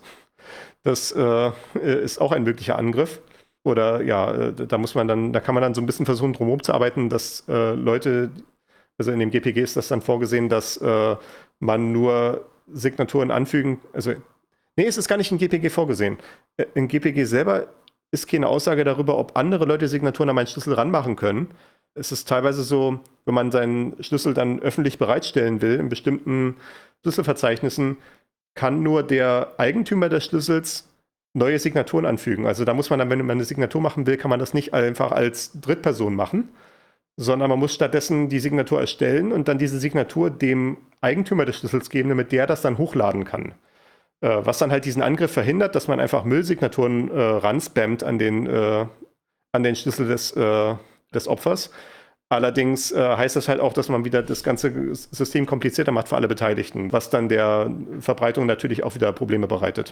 Das äh, ist auch ein möglicher Angriff. Oder ja, da muss man dann, da kann man dann so ein bisschen versuchen, drumherum zu arbeiten, dass äh, Leute, also in dem G P G ist das dann vorgesehen, dass äh, man nur Signaturen anfügen, also nee, es ist gar nicht in G P G vorgesehen. In G P G selber ist keine Aussage darüber, ob andere Leute Signaturen an meinen Schlüssel ranmachen können. Es ist teilweise so, wenn man seinen Schlüssel dann öffentlich bereitstellen will, in bestimmten Schlüsselverzeichnissen, kann nur der Eigentümer des Schlüssels neue Signaturen anfügen. Also da muss man dann, wenn man eine Signatur machen will, kann man das nicht einfach als Drittperson machen, sondern man muss stattdessen die Signatur erstellen und dann diese Signatur dem Eigentümer des Schlüssels geben, damit der das dann hochladen kann. Äh, was dann halt diesen Angriff verhindert, dass man einfach Müllsignaturen äh, ranspammt an den, äh, an den Schlüssel des, äh, des Opfers. Allerdings äh, heißt das halt auch, dass man wieder das ganze System komplizierter macht für alle Beteiligten, was dann der Verbreitung natürlich auch wieder Probleme bereitet.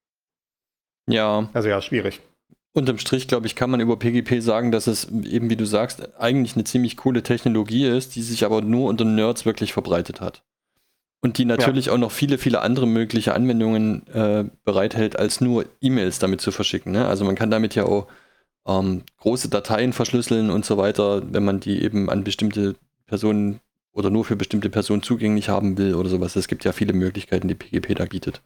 Ja. Also ja, schwierig. Unterm Strich, glaube ich, kann man über P G P sagen, dass es eben, wie du sagst, eigentlich eine ziemlich coole Technologie ist, die sich aber nur unter Nerds wirklich verbreitet hat. Und die natürlich ja. auch noch viele, viele andere mögliche Anwendungen äh, bereithält, als nur E-Mails damit zu verschicken. Ne? Also man kann damit ja auch ähm, große Dateien verschlüsseln und so weiter, wenn man die eben an bestimmte Personen oder nur für bestimmte Personen zugänglich haben will oder sowas. Es gibt ja viele Möglichkeiten, die P G P da bietet.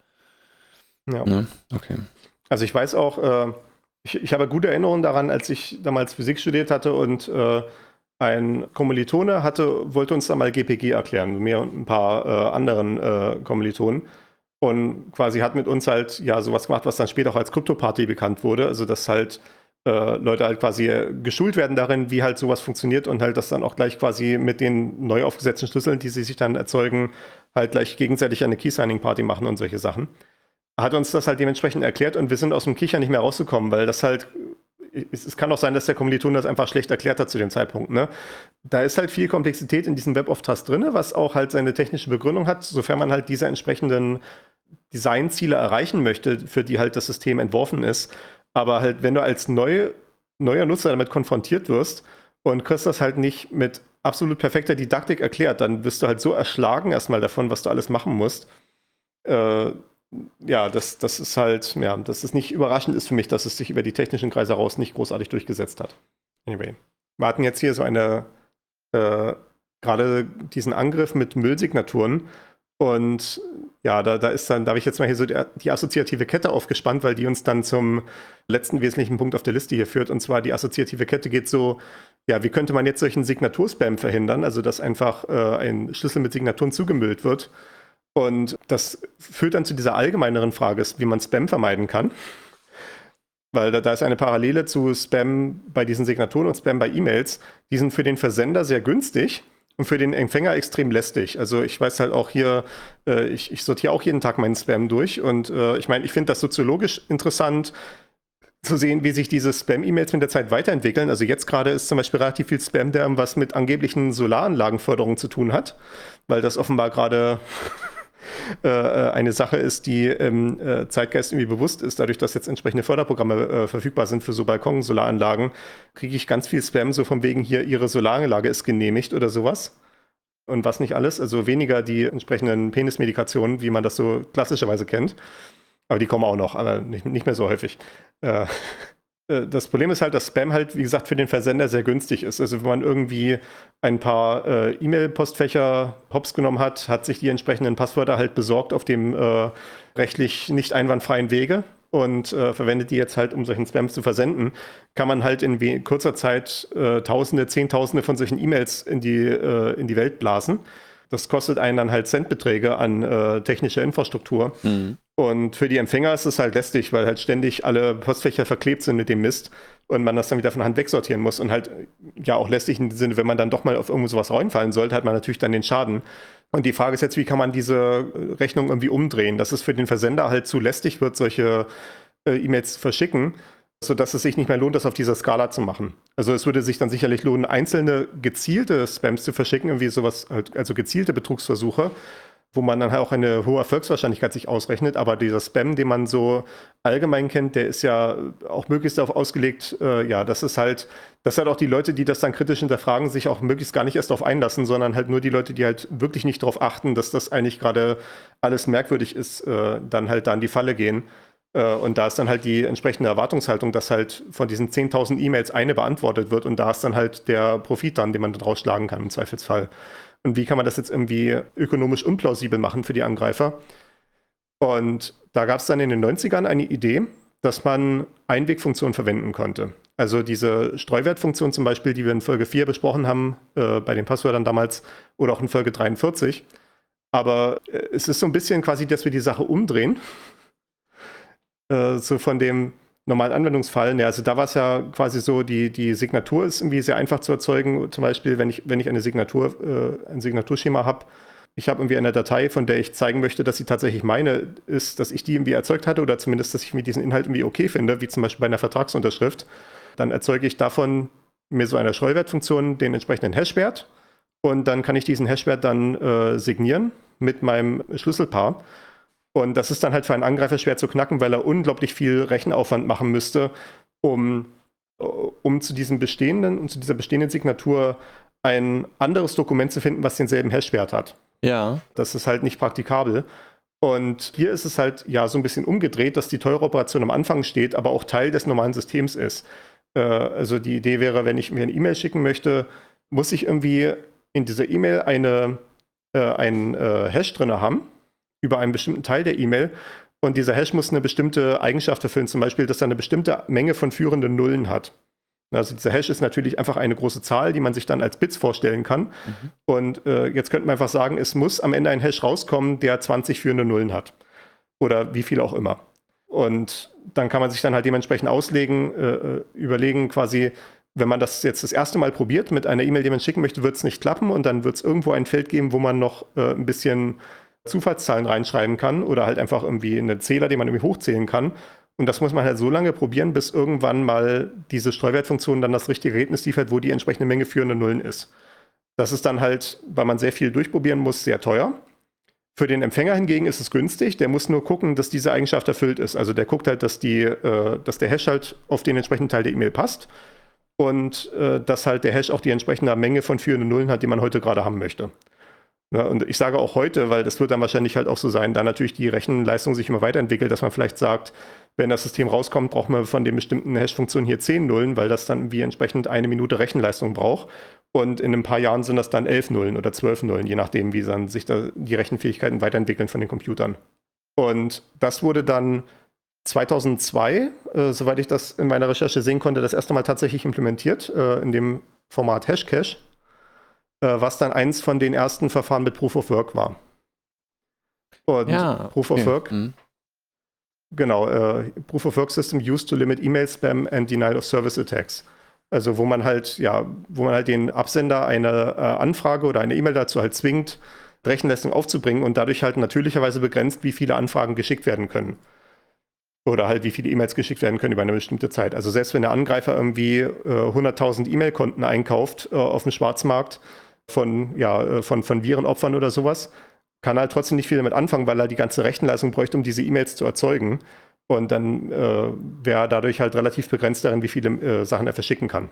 Ja. Ne? Okay. Also ich weiß auch, äh, ich, ich habe gute Erinnerungen daran, als ich damals Physik studiert hatte und äh, ein Kommilitone hatte, wollte uns da mal G P G erklären, mir und ein paar äh, anderen äh, Kommilitonen. Und quasi hat mit uns halt ja sowas gemacht, was dann später auch als Krypto-Party bekannt wurde. Also dass halt äh, Leute halt quasi geschult werden darin, wie halt sowas funktioniert und halt das dann auch gleich quasi mit den neu aufgesetzten Schlüsseln, die sie sich dann erzeugen, halt gleich gegenseitig eine Key-Signing-Party machen und solche Sachen. Hat uns das halt dementsprechend erklärt und wir sind aus dem Kicher nicht mehr rausgekommen, weil das halt, es, es kann auch sein, dass der Kommiliton das einfach schlecht erklärt hat zu dem Zeitpunkt. Ne? Da ist halt viel Komplexität in diesem Web of Trust drin, was auch halt seine technische Begründung hat, sofern man halt diese entsprechenden Designziele erreichen möchte, für die halt das System entworfen ist. Aber halt, wenn du als neu, neuer Nutzer damit konfrontiert wirst und kriegst das halt nicht mit absolut perfekter Didaktik erklärt, dann wirst du halt so erschlagen erstmal davon, was du alles machen musst. Äh, ja, das, das ist halt, ja, dass es nicht überraschend ist für mich, dass es sich über die technischen Kreise raus nicht großartig durchgesetzt hat. Anyway, wir hatten jetzt hier so eine, äh, gerade diesen Angriff mit Müllsignaturen und ja, da, da ist dann, da habe ich jetzt mal hier so die, die assoziative Kette aufgespannt, weil die uns dann zum letzten wesentlichen Punkt auf der Liste hier führt und zwar die assoziative Kette geht so, ja, wie könnte man jetzt solchen Signaturspam verhindern, also dass einfach äh, ein Schlüssel mit Signaturen zugemüllt wird. Und das führt dann zu dieser allgemeineren Frage, wie man Spam vermeiden kann. Weil da, da ist eine Parallele zu Spam bei diesen Signaturen und Spam bei E-Mails. Die sind für den Versender sehr günstig und für den Empfänger extrem lästig. Also ich weiß halt auch hier, äh, ich, ich sortiere auch jeden Tag meinen Spam durch. Und äh, ich meine, ich finde das soziologisch interessant zu sehen, wie sich diese Spam-E-Mails mit der Zeit weiterentwickeln. Also jetzt gerade ist zum Beispiel relativ viel Spam, der was mit angeblichen Solaranlagenförderung zu tun hat. Weil das offenbar gerade eine Sache ist, die im äh, Zeitgeist irgendwie bewusst ist. Dadurch, dass jetzt entsprechende Förderprogramme äh, verfügbar sind für so Balkon-Solaranlagen, kriege ich ganz viel Spam, so von wegen hier, ihre Solaranlage ist genehmigt oder sowas. Und was nicht alles. Also weniger die entsprechenden Penismedikationen, wie man das so klassischerweise kennt. Aber die kommen auch noch, aber nicht, nicht mehr so häufig. Äh, Das Problem ist halt, dass Spam halt, wie gesagt, für den Versender sehr günstig ist. Also wenn man irgendwie ein paar äh, E-Mail-Postfächer hops genommen hat, hat sich die entsprechenden Passwörter halt besorgt auf dem äh, rechtlich nicht einwandfreien Wege und äh, verwendet die jetzt halt, um solchen Spam zu versenden, kann man halt in we- kurzer Zeit äh, Tausende, Zehntausende von solchen E-Mails in die, äh, in die Welt blasen. Das kostet einen dann halt Centbeträge an äh, technischer Infrastruktur. Mhm. Und für die Empfänger ist es halt lästig, weil halt ständig alle Postfächer verklebt sind mit dem Mist und man das dann wieder von Hand wegsortieren muss. Und halt ja auch lästig in dem Sinne, wenn man dann doch mal auf irgendwo sowas reinfallen sollte, hat man natürlich dann den Schaden. Und die Frage ist jetzt, wie kann man diese Rechnung irgendwie umdrehen, dass es für den Versender halt zu lästig wird, solche äh, E-Mails zu verschicken, sodass es sich nicht mehr lohnt, das auf dieser Skala zu machen. Also es würde sich dann sicherlich lohnen, einzelne gezielte Spams zu verschicken, irgendwie sowas, also gezielte Betrugsversuche, wo man dann halt auch eine hohe Erfolgswahrscheinlichkeit sich ausrechnet. Aber dieser Spam, den man so allgemein kennt, der ist ja auch möglichst darauf ausgelegt, äh, ja, das ist halt, dass halt auch die Leute, die das dann kritisch hinterfragen, sich auch möglichst gar nicht erst darauf einlassen, sondern halt nur die Leute, die halt wirklich nicht darauf achten, dass das eigentlich gerade alles merkwürdig ist, äh, dann halt da in die Falle gehen. Äh, und da ist dann halt die entsprechende Erwartungshaltung, dass halt von diesen zehntausend E-Mails eine beantwortet wird und da ist dann halt der Profit dann, den man daraus schlagen kann im Zweifelsfall. Und wie kann man das jetzt irgendwie ökonomisch unplausibel machen für die Angreifer? Und da gab es dann in den neunzigern eine Idee, dass man Einwegfunktionen verwenden konnte. Also diese Streuwertfunktion zum Beispiel, die wir in Folge vier besprochen haben, äh, bei den Passwörtern damals, oder auch in Folge dreiundvierzig. Aber äh, es ist so ein bisschen quasi, dass wir die Sache umdrehen. Äh, so von dem normalen Anwendungsfall. Ja, also da war es ja quasi so, die, die Signatur ist irgendwie sehr einfach zu erzeugen. Zum Beispiel, wenn ich, wenn ich eine Signatur, äh, ein Signaturschema habe, ich habe irgendwie eine Datei, von der ich zeigen möchte, dass sie tatsächlich meine ist, dass ich die irgendwie erzeugt hatte oder zumindest, dass ich mir diesen Inhalt irgendwie okay finde, wie zum Beispiel bei einer Vertragsunterschrift, dann erzeuge ich davon mir so einer Scrollwertfunktion den entsprechenden Hashwert und dann kann ich diesen Hashwert dann äh, signieren mit meinem Schlüsselpaar. Und das ist dann halt für einen Angreifer schwer zu knacken, weil er unglaublich viel Rechenaufwand machen müsste, um, um zu diesem bestehenden, um zu dieser bestehenden Signatur ein anderes Dokument zu finden, was denselben Hashwert hat. Ja. Das ist halt nicht praktikabel. Und hier ist es halt ja so ein bisschen umgedreht, dass die teure Operation am Anfang steht, aber auch Teil des normalen Systems ist. Äh, also die Idee wäre, wenn ich mir eine E-Mail schicken möchte, muss ich irgendwie in dieser E-Mail eine, äh, einen äh, Hash drin haben, über einen bestimmten Teil der E-Mail. Und dieser Hash muss eine bestimmte Eigenschaft erfüllen, zum Beispiel, dass er eine bestimmte Menge von führenden Nullen hat. Also dieser Hash ist natürlich einfach eine große Zahl, die man sich dann als Bits vorstellen kann. Mhm. Und äh, jetzt könnte man einfach sagen, es muss am Ende ein Hash rauskommen, der zwanzig führende Nullen hat. Oder wie viel auch immer. Und dann kann man sich dann halt dementsprechend auslegen, äh, überlegen quasi, wenn man das jetzt das erste Mal probiert mit einer E-Mail, die man schicken möchte, wird es nicht klappen. Und dann wird es irgendwo ein Feld geben, wo man noch äh, ein bisschen Zufallszahlen reinschreiben kann oder halt einfach irgendwie einen Zähler, den man irgendwie hochzählen kann. Und das muss man halt so lange probieren, bis irgendwann mal diese Streuwertfunktion dann das richtige Ergebnis liefert, wo die entsprechende Menge führende Nullen ist. Das ist dann halt, weil man sehr viel durchprobieren muss, sehr teuer. Für den Empfänger hingegen ist es günstig. Der muss nur gucken, dass diese Eigenschaft erfüllt ist. Also der guckt halt, dass, die, äh, dass der Hash halt auf den entsprechenden Teil der E-Mail passt und äh, dass halt der Hash auch die entsprechende Menge von führenden Nullen hat, die man heute gerade haben möchte. Ja, und ich sage auch heute, weil das wird dann wahrscheinlich halt auch so sein, da natürlich die Rechenleistung sich immer weiterentwickelt, dass man vielleicht sagt, wenn das System rauskommt, braucht man von den bestimmten Hash-Funktionen hier zehn Nullen, weil das dann wie entsprechend eine Minute Rechenleistung braucht. Und in ein paar Jahren sind das dann elf Nullen oder zwölf Nullen, je nachdem, wie dann sich da die Rechenfähigkeiten weiterentwickeln von den Computern. Und das wurde dann zweitausendzwei, äh, soweit ich das in meiner Recherche sehen konnte, das erste Mal tatsächlich implementiert, äh, in dem Format Hashcash, äh, was dann eins von den ersten Verfahren mit Proof of Work war. Und ja, Proof of okay. Work, hm. genau, äh, Proof of Work System used to limit E-Mail Spam and Denial of Service Attacks. Also wo man halt, ja, wo man halt den Absender eine äh, Anfrage oder eine E-Mail dazu halt zwingt, Rechenleistung aufzubringen und dadurch halt natürlicherweise begrenzt, wie viele Anfragen geschickt werden können. Oder halt, wie viele E-Mails geschickt werden können über eine bestimmte Zeit. Also selbst wenn der Angreifer irgendwie äh, hunderttausend E-Mail-Konten einkauft äh, auf dem Schwarzmarkt von, ja, äh, von, von Virenopfern oder sowas, kann er halt trotzdem nicht viel damit anfangen, weil er die ganze Rechenleistung bräuchte, um diese E-Mails zu erzeugen. Und dann äh, wäre er dadurch halt relativ begrenzt darin, wie viele äh, Sachen er verschicken kann.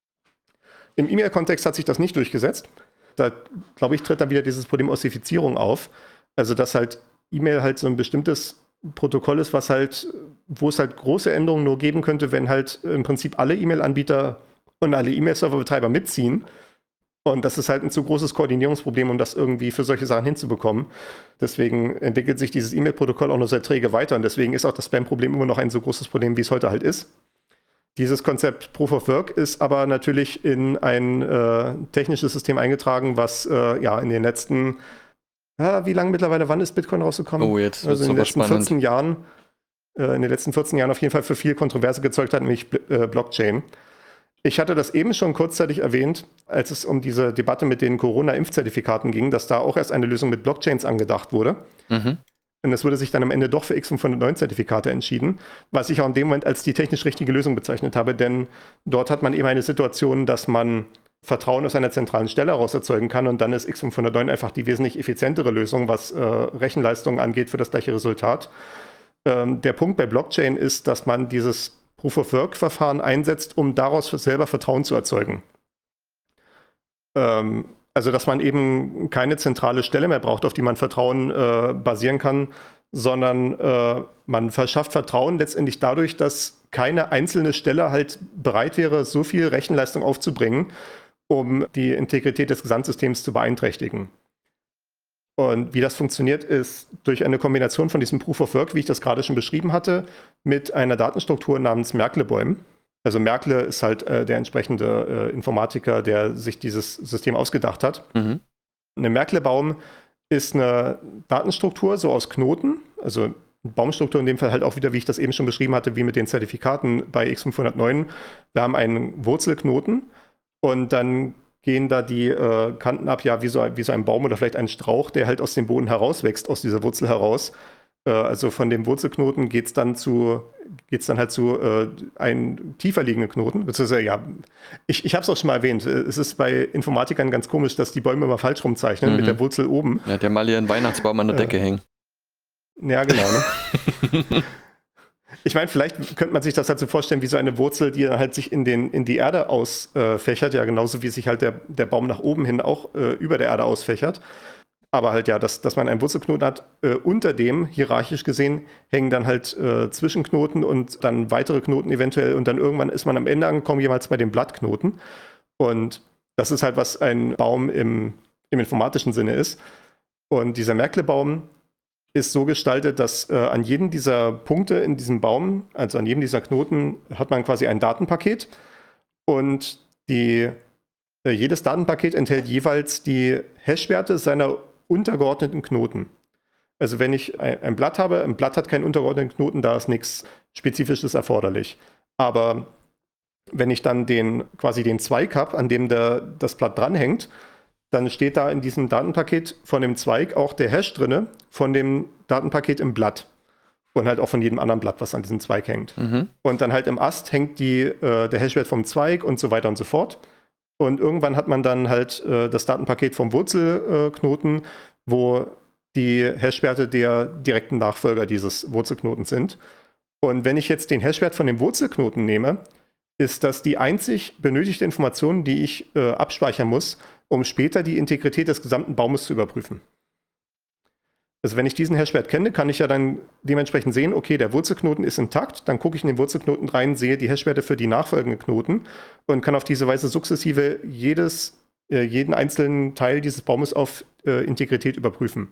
Im E-Mail-Kontext hat sich das nicht durchgesetzt. Da, glaube ich, tritt dann wieder dieses Problem Ossifizierung auf. Also, dass halt E-Mail halt so ein bestimmtes Protokoll ist, was halt, wo es halt große Änderungen nur geben könnte, wenn halt im Prinzip alle E-Mail-Anbieter und alle E-Mail-Server-Betreiber mitziehen. Und das ist halt ein zu großes Koordinierungsproblem, um das irgendwie für solche Sachen hinzubekommen. Deswegen entwickelt sich dieses E-Mail-Protokoll auch nur sehr träge weiter. Und deswegen ist auch das Spam-Problem immer noch ein so großes Problem, wie es heute halt ist. Dieses Konzept Proof of Work ist aber natürlich in ein äh, technisches System eingetragen, was äh, ja in den letzten, ja, wie lange mittlerweile, wann ist Bitcoin rausgekommen? Oh, jetzt also in den letzten spannend. vierzehn Jahren, äh, in den letzten vierzehn Jahren auf jeden Fall für viel Kontroverse gezeugt hat, nämlich äh, Blockchain. Ich hatte das eben schon kurzzeitig erwähnt, als es um diese Debatte mit den Corona-Impfzertifikaten ging, dass da auch erst eine Lösung mit Blockchains angedacht wurde. Mhm. Und es wurde sich dann am Ende doch für X fünfhundertneun-Zertifikate entschieden, was ich auch in dem Moment als die technisch richtige Lösung bezeichnet habe, denn dort hat man eben eine Situation, dass man Vertrauen aus einer zentralen Stelle heraus erzeugen kann und dann ist X fünfhundertneun einfach die wesentlich effizientere Lösung, was äh, Rechenleistung angeht für das gleiche Resultat. Ähm, der Punkt bei Blockchain ist, dass man dieses Proof-of-Work-Verfahren einsetzt, um daraus selber Vertrauen zu erzeugen. Ähm, also, dass man eben keine zentrale Stelle mehr braucht, auf die man Vertrauen äh, basieren kann, sondern äh, man verschafft Vertrauen letztendlich dadurch, dass keine einzelne Stelle halt bereit wäre, so viel Rechenleistung aufzubringen, um die Integrität des Gesamtsystems zu beeinträchtigen. Und wie das funktioniert, ist durch eine Kombination von diesem Proof of Work, wie ich das gerade schon beschrieben hatte, mit einer Datenstruktur namens Merkle-Bäumen. Also Merkle ist halt äh, der entsprechende äh, Informatiker, der sich dieses System ausgedacht hat. Mhm. Eine Merkle-Baum ist eine Datenstruktur so aus Knoten, also eine Baumstruktur in dem Fall halt auch wieder, wie ich das eben schon beschrieben hatte, wie mit den Zertifikaten bei X fünfhundertneun. Wir haben einen Wurzelknoten und dann gehen da die äh, Kanten ab, ja, wie so, wie so ein Baum oder vielleicht ein Strauch, der halt aus dem Boden herauswächst, aus dieser Wurzel heraus. Äh, also von dem Wurzelknoten geht es dann zu, geht's dann halt zu äh, einem tiefer liegenden Knoten. Beziehungsweise, ja, ich, ich habe es auch schon mal erwähnt. Es ist bei Informatikern ganz komisch, dass die Bäume immer falsch rumzeichnen, Mhm. mit der Wurzel oben. Ja, der mal hier einen Weihnachtsbaum an der Decke hängen. Ja, genau. Ne? Ich meine, vielleicht könnte man sich das halt so vorstellen, wie so eine Wurzel, die dann halt sich in, den, in die Erde ausfächert, ja, genauso wie sich halt der, der Baum nach oben hin auch äh, über der Erde ausfächert. Aber halt ja, dass, dass man einen Wurzelknoten hat, äh, unter dem, hierarchisch gesehen, hängen dann halt äh, Zwischenknoten und dann weitere Knoten eventuell und dann irgendwann ist man am Ende angekommen, jeweils bei den Blattknoten. Und das ist halt, was ein Baum im, im informatischen Sinne ist. Und dieser Merkle-Baum ist so gestaltet, dass äh, an jedem dieser Punkte in diesem Baum, also an jedem dieser Knoten, hat man quasi ein Datenpaket und die, äh, jedes Datenpaket enthält jeweils die Hashwerte seiner untergeordneten Knoten. Also wenn ich ein, ein Blatt habe, ein Blatt hat keinen untergeordneten Knoten, da ist nichts Spezifisches erforderlich. Aber wenn ich dann den, quasi den Zweig habe, an dem der, das Blatt dranhängt, dann steht da in diesem Datenpaket von dem Zweig auch der Hash drinne von dem Datenpaket im Blatt. Und halt auch von jedem anderen Blatt, was an diesem Zweig hängt. Mhm. Und dann halt im Ast hängt die, äh, der Hashwert vom Zweig und so weiter und so fort. Und irgendwann hat man dann halt äh, das Datenpaket vom Wurzelknoten, äh, wo die Hashwerte der direkten Nachfolger dieses Wurzelknotens sind. Und wenn ich jetzt den Hashwert von dem Wurzelknoten nehme, ist das die einzig benötigte Information, die ich äh, abspeichern muss, um später die Integrität des gesamten Baumes zu überprüfen. Also wenn ich diesen Hashwert kenne, kann ich ja dann dementsprechend sehen, okay, der Wurzelknoten ist intakt, dann gucke ich in den Wurzelknoten rein, sehe die Hashwerte für die nachfolgenden Knoten und kann auf diese Weise sukzessive jedes, äh, jeden einzelnen Teil dieses Baumes auf äh, Integrität überprüfen.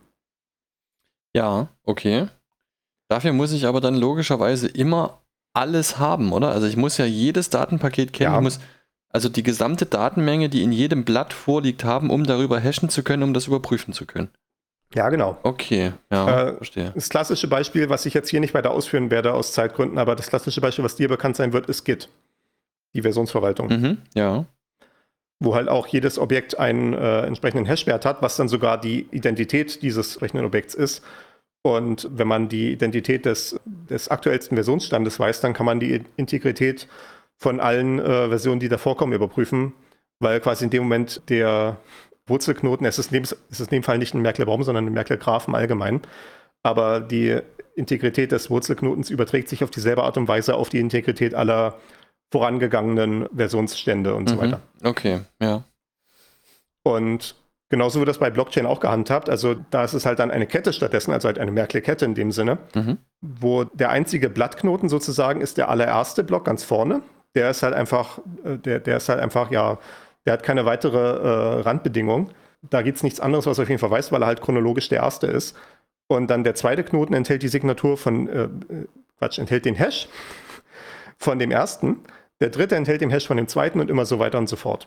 Ja, okay. Dafür muss ich aber dann logischerweise immer alles haben, oder? Also ich muss ja jedes Datenpaket kennen. Ja. Ich muss also die gesamte Datenmenge, die in jedem Blatt vorliegt, haben, um darüber hashen zu können, um das überprüfen zu können. Ja, genau. Okay, ja, Äh, verstehe. Das klassische Beispiel, was ich jetzt hier nicht weiter ausführen werde aus Zeitgründen, aber das klassische Beispiel, was dir bekannt sein wird, ist Git, die Versionsverwaltung. Mhm, ja. Wo halt auch jedes Objekt einen äh, entsprechenden Hashwert hat, was dann sogar die Identität dieses entsprechenden Objekts ist. Und wenn man die Identität des, des aktuellsten Versionsstandes weiß, dann kann man die Integrität von allen äh, Versionen, die da vorkommen, überprüfen, weil quasi in dem Moment der Wurzelknoten, es ist in dem, es ist in dem Fall nicht ein Merkle-Baum, sondern ein Merkle-Graph im Allgemeinen, aber die Integrität des Wurzelknotens überträgt sich auf dieselbe Art und Weise auf die Integrität aller vorangegangenen Versionsstände und so Mhm. weiter. Okay, ja. Und genauso wird das bei Blockchain auch gehandhabt. Also da ist es halt dann eine Kette stattdessen, also halt eine Merkle-Kette in dem Sinne, Mhm. wo der einzige Blattknoten sozusagen ist der allererste Block ganz vorne. Der ist halt einfach, äh, der, der ist halt einfach, ja, der hat keine weitere äh, Randbedingung. Da gibt es nichts anderes, was er auf jeden Fall weiß, weil er halt chronologisch der erste ist. Und dann der zweite Knoten enthält die Signatur von, äh, Quatsch, enthält den Hash von dem ersten. Der dritte enthält den Hash von dem zweiten und immer so weiter und so fort.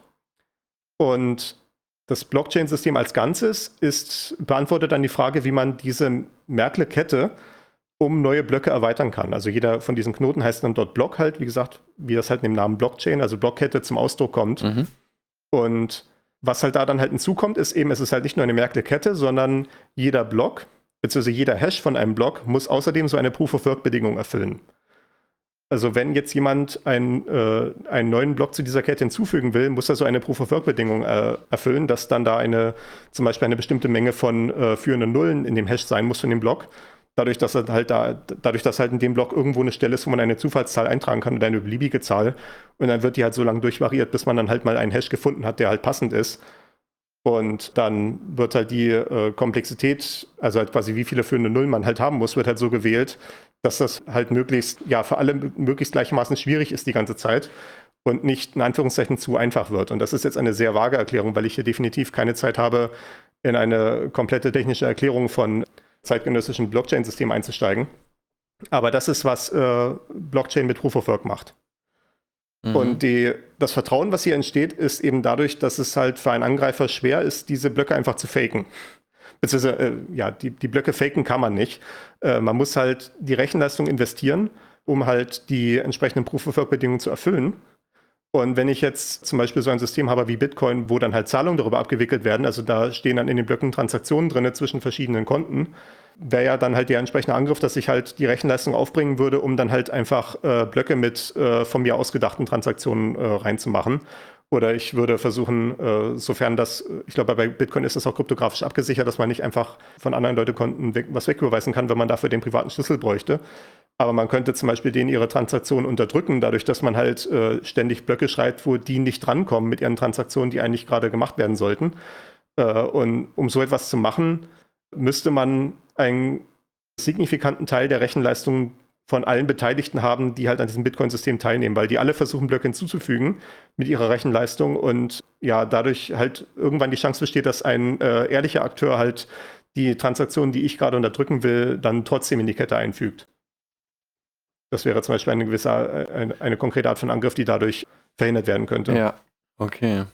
Und das Blockchain-System als Ganzes ist, beantwortet dann die Frage, wie man diese Merkle-Kette um neue Blöcke erweitern kann. Also jeder von diesen Knoten heißt dann dort Block halt, wie gesagt, wie das halt in dem Namen Blockchain, also Blockkette zum Ausdruck kommt. Mhm. Und was halt da dann halt hinzukommt, ist eben, es ist halt nicht nur eine Merkle-Kette, sondern jeder Block, beziehungsweise jeder Hash von einem Block muss außerdem so eine Proof-of-Work-Bedingung erfüllen. Also wenn jetzt jemand ein, äh, einen neuen Block zu dieser Kette hinzufügen will, muss er so eine Proof-of-Work-Bedingung äh, erfüllen, dass dann da eine, zum Beispiel eine bestimmte Menge von äh, führenden Nullen in dem Hash sein muss von dem Block. Dadurch, dass er halt da, dadurch, dass halt in dem Block irgendwo eine Stelle ist, wo man eine Zufallszahl eintragen kann oder eine beliebige Zahl. Und dann wird die halt so lange durchvariiert, bis man dann halt mal einen Hash gefunden hat, der halt passend ist. Und dann wird halt die äh, Komplexität, also halt quasi wie viele führende Nullen man halt haben muss, wird halt so gewählt, dass das halt möglichst, ja, für alle möglichst gleichermaßen schwierig ist die ganze Zeit und nicht in Anführungszeichen zu einfach wird. Und das ist jetzt eine sehr vage Erklärung, weil ich hier definitiv keine Zeit habe, in eine komplette technische Erklärung von zeitgenössischen Blockchain-System einzusteigen. Aber das ist, was äh, Blockchain mit Proof of Work macht. Mhm. Und die, das Vertrauen, was hier entsteht, ist eben dadurch, dass es halt für einen Angreifer schwer ist, diese Blöcke einfach zu faken. Beziehungsweise, äh, ja, die, die Blöcke faken kann man nicht. Äh, man muss halt die Rechenleistung investieren, um halt die entsprechenden Proof of Work-Bedingungen zu erfüllen. Und wenn ich jetzt zum Beispiel so ein System habe wie Bitcoin, wo dann halt Zahlungen darüber abgewickelt werden, also da stehen dann in den Blöcken Transaktionen drin zwischen verschiedenen Konten, wäre ja dann halt der entsprechende Angriff, dass ich halt die Rechenleistung aufbringen würde, um dann halt einfach äh, Blöcke mit äh, von mir ausgedachten Transaktionen äh, reinzumachen. Oder ich würde versuchen, äh, sofern das, ich glaube, bei Bitcoin ist das auch kryptografisch abgesichert, dass man nicht einfach von anderen Leute-Konten weg, was wegüberweisen kann, wenn man dafür den privaten Schlüssel bräuchte. Aber man könnte zum Beispiel denen ihre Transaktionen unterdrücken, dadurch, dass man halt äh, ständig Blöcke schreibt, wo die nicht drankommen mit ihren Transaktionen, die eigentlich gerade gemacht werden sollten. Äh, und um so etwas zu machen, müsste man einen signifikanten Teil der Rechenleistung von allen Beteiligten haben, die halt an diesem Bitcoin-System teilnehmen, weil die alle versuchen, Blöcke hinzuzufügen mit ihrer Rechenleistung und ja, dadurch halt irgendwann die Chance besteht, dass ein äh, ehrlicher Akteur halt die Transaktionen, die ich gerade unterdrücken will, dann trotzdem in die Kette einfügt. Das wäre zum Beispiel eine gewisse, eine, eine konkrete Art von Angriff, die dadurch verhindert werden könnte. Ja, okay.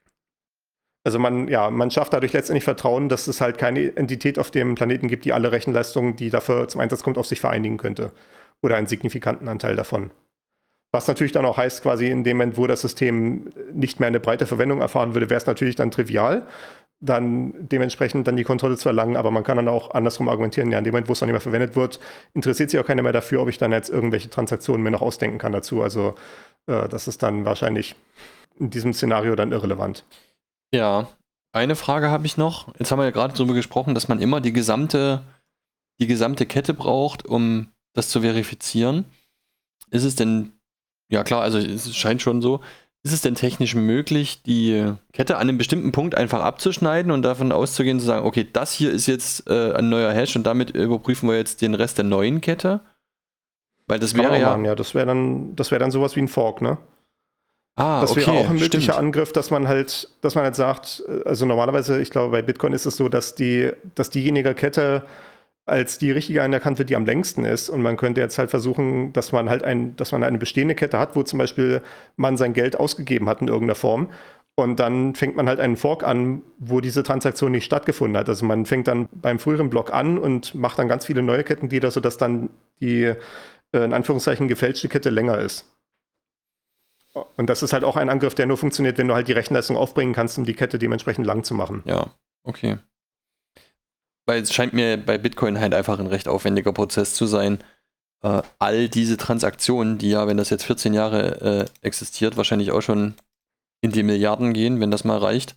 Also man, ja, man schafft dadurch letztendlich Vertrauen, dass es halt keine Entität auf dem Planeten gibt, die alle Rechenleistungen, die dafür zum Einsatz kommt, auf sich vereinigen könnte. Oder einen signifikanten Anteil davon. Was natürlich dann auch heißt, quasi in dem Moment, wo das System nicht mehr eine breite Verwendung erfahren würde, wäre es natürlich dann trivial, dann dementsprechend dann die Kontrolle zu erlangen, aber man kann dann auch andersrum argumentieren, ja, in dem Moment, wo es dann nicht mehr verwendet wird, interessiert sich auch keiner mehr dafür, ob ich dann jetzt irgendwelche Transaktionen mir noch ausdenken kann dazu. Also äh, das ist dann wahrscheinlich in diesem Szenario dann irrelevant. Ja, eine Frage habe ich noch. Jetzt haben wir ja gerade darüber gesprochen, dass man immer die gesamte, die gesamte Kette braucht, um das zu verifizieren. Ist es denn, ja klar, also es scheint schon so, ist es denn technisch möglich, die Kette an einem bestimmten Punkt einfach abzuschneiden und davon auszugehen, zu sagen, okay, das hier ist jetzt äh, ein neuer Hash und damit überprüfen wir jetzt den Rest der neuen Kette? Weil das Kann wäre man ja... machen, ja, das wäre dann, das wäre dann sowas wie ein Fork, ne? Ah, das okay, wäre auch ein möglicher stimmt. Angriff, dass man halt, dass man halt sagt, also normalerweise, ich glaube, bei Bitcoin ist es so, dass die, dass diejenige Kette als die richtige anerkannt wird, die am längsten ist. Und man könnte jetzt halt versuchen, dass man halt ein, dass man eine bestehende Kette hat, wo zum Beispiel man sein Geld ausgegeben hat in irgendeiner Form. Und dann fängt man halt einen Fork an, wo diese Transaktion nicht stattgefunden hat. Also man fängt dann beim früheren Block an und macht dann ganz viele neue Kettenglieder, sodass dann die, äh, in Anführungszeichen, gefälschte Kette länger ist. Und das ist halt auch ein Angriff, der nur funktioniert, wenn du halt die Rechenleistung aufbringen kannst, um die Kette dementsprechend lang zu machen. Ja, okay. Weil es scheint mir bei Bitcoin halt einfach ein recht aufwendiger Prozess zu sein, äh, all diese Transaktionen, die ja, wenn das jetzt vierzehn Jahre äh, existiert, wahrscheinlich auch schon in die Milliarden gehen, wenn das mal reicht,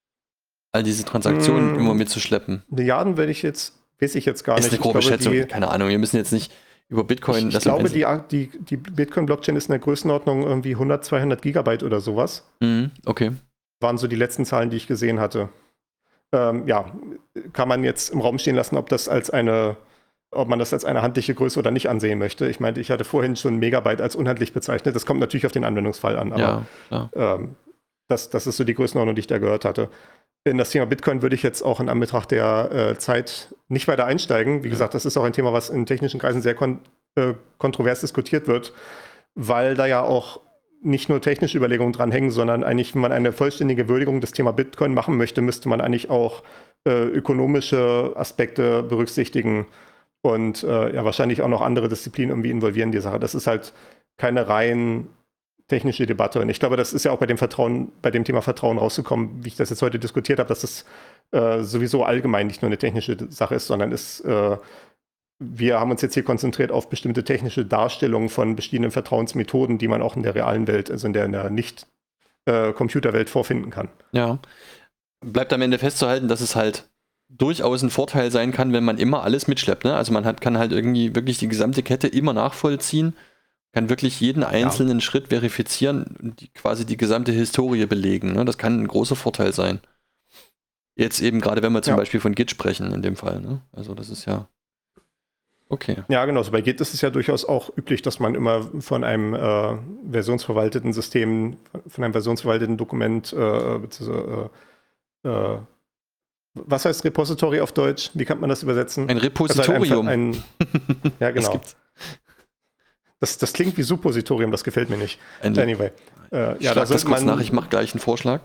all diese Transaktionen Mm. immer mitzuschleppen. Milliarden werde ich jetzt, weiß ich jetzt gar Ist nicht. eine grobe Ich glaube, Schätzung, die, keine Ahnung, wir müssen jetzt nicht über Bitcoin... ich, das ich im glaube, Einzel- die, die, die Bitcoin-Blockchain ist in der Größenordnung irgendwie hundert, zweihundert Gigabyte oder sowas. Mhm, okay. Waren so die letzten Zahlen, die ich gesehen hatte. Ähm, ja, kann man jetzt im Raum stehen lassen, ob das als eine, ob man das als eine handliche Größe oder nicht ansehen möchte. Ich meinte, ich hatte vorhin schon Megabyte als unhandlich bezeichnet. Das kommt natürlich auf den Anwendungsfall an, aber Ja, klar. ähm, das, das ist so die Größenordnung, die ich da gehört hatte. In das Thema Bitcoin würde ich jetzt auch in Anbetracht der äh, Zeit nicht weiter einsteigen. Wie Ja. gesagt, das ist auch ein Thema, was in technischen Kreisen sehr kon äh, kontrovers diskutiert wird, weil da ja auch nicht nur technische Überlegungen dranhängen, sondern eigentlich, wenn man eine vollständige Würdigung des Thema Bitcoin machen möchte, müsste man eigentlich auch äh, ökonomische Aspekte berücksichtigen und äh, ja wahrscheinlich auch noch andere Disziplinen irgendwie involvieren in die Sache. Das ist halt keine rein technische Debatte. Und ich glaube, das ist ja auch bei dem Vertrauen, bei dem Thema Vertrauen rausgekommen, wie ich das jetzt heute diskutiert habe, dass es äh, sowieso allgemein nicht nur eine technische Sache ist, sondern es äh, wir haben uns jetzt hier konzentriert auf bestimmte technische Darstellungen von bestehenden Vertrauensmethoden, die man auch in der realen Welt, also in der, in der Nicht-Computerwelt äh, vorfinden kann. Ja. Bleibt am Ende festzuhalten, dass es halt durchaus ein Vorteil sein kann, wenn man immer alles mitschleppt. Ne? Also man hat, kann halt irgendwie wirklich die gesamte Kette immer nachvollziehen, kann wirklich jeden einzelnen ja. Schritt verifizieren und die, quasi die gesamte Historie belegen. Ne? Das kann ein großer Vorteil sein. Jetzt eben gerade, wenn wir zum ja. Beispiel von Git sprechen in dem Fall. Ne? Also das ist ja okay. Ja, genau. So bei Git ist es ja durchaus auch üblich, dass man immer von einem äh, versionsverwalteten System, von einem versionsverwalteten Dokument, äh, beziehungsweise, äh, äh, was heißt Repository auf Deutsch? Wie kann man das übersetzen? Ein Repositorium. Also ein, ein, ja, genau. Das, das, das klingt wie Suppositorium, das gefällt mir nicht. Ein, anyway. Äh, ich ja, schlag da das kurz man, nach, ich mache gleich einen Vorschlag.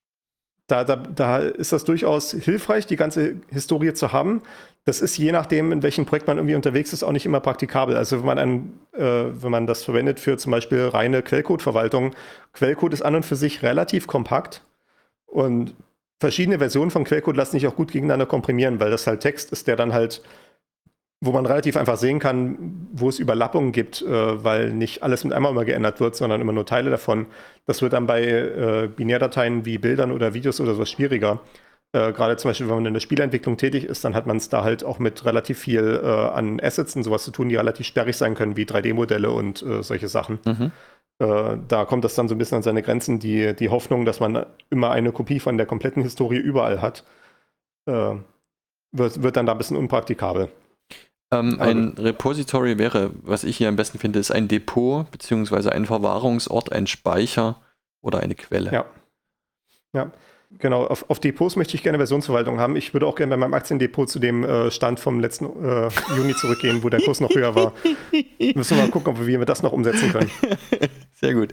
Da, da, da ist das durchaus hilfreich, die ganze Historie zu haben. Das ist je nachdem, in welchem Projekt man irgendwie unterwegs ist, auch nicht immer praktikabel. Also wenn man, ein, äh, wenn man das verwendet für zum Beispiel reine Quellcode-Verwaltung, Quellcode ist an und für sich relativ kompakt und verschiedene Versionen von Quellcode lassen sich auch gut gegeneinander komprimieren, weil das halt Text ist, der dann halt wo man relativ einfach sehen kann, wo es Überlappungen gibt, äh, weil nicht alles mit einmal immer geändert wird, sondern immer nur Teile davon. Das wird dann bei äh, Binärdateien wie Bildern oder Videos oder so schwieriger. Äh, Gerade zum Beispiel, wenn man in der Spielentwicklung tätig ist, dann hat man es da halt auch mit relativ viel äh, an Assets und sowas zu tun, die relativ sperrig sein können, wie drei D-Modelle und äh, solche Sachen. Mhm. Äh, da kommt das dann so ein bisschen an seine Grenzen, die, die Hoffnung, dass man immer eine Kopie von der kompletten Historie überall hat, äh, wird, wird dann da ein bisschen unpraktikabel. Ähm, ein Repository wäre, was ich hier am besten finde, ist ein Depot, beziehungsweise ein Verwahrungsort, ein Speicher oder eine Quelle. Ja. Ja, genau. Auf, auf Depots möchte ich gerne Versionsverwaltung haben. Ich würde auch gerne bei meinem Aktiendepot zu dem äh, Stand vom letzten äh, Juni zurückgehen, wo der Kurs noch höher war. Müssen wir mal gucken, ob wir, wie wir das noch umsetzen können. Sehr gut.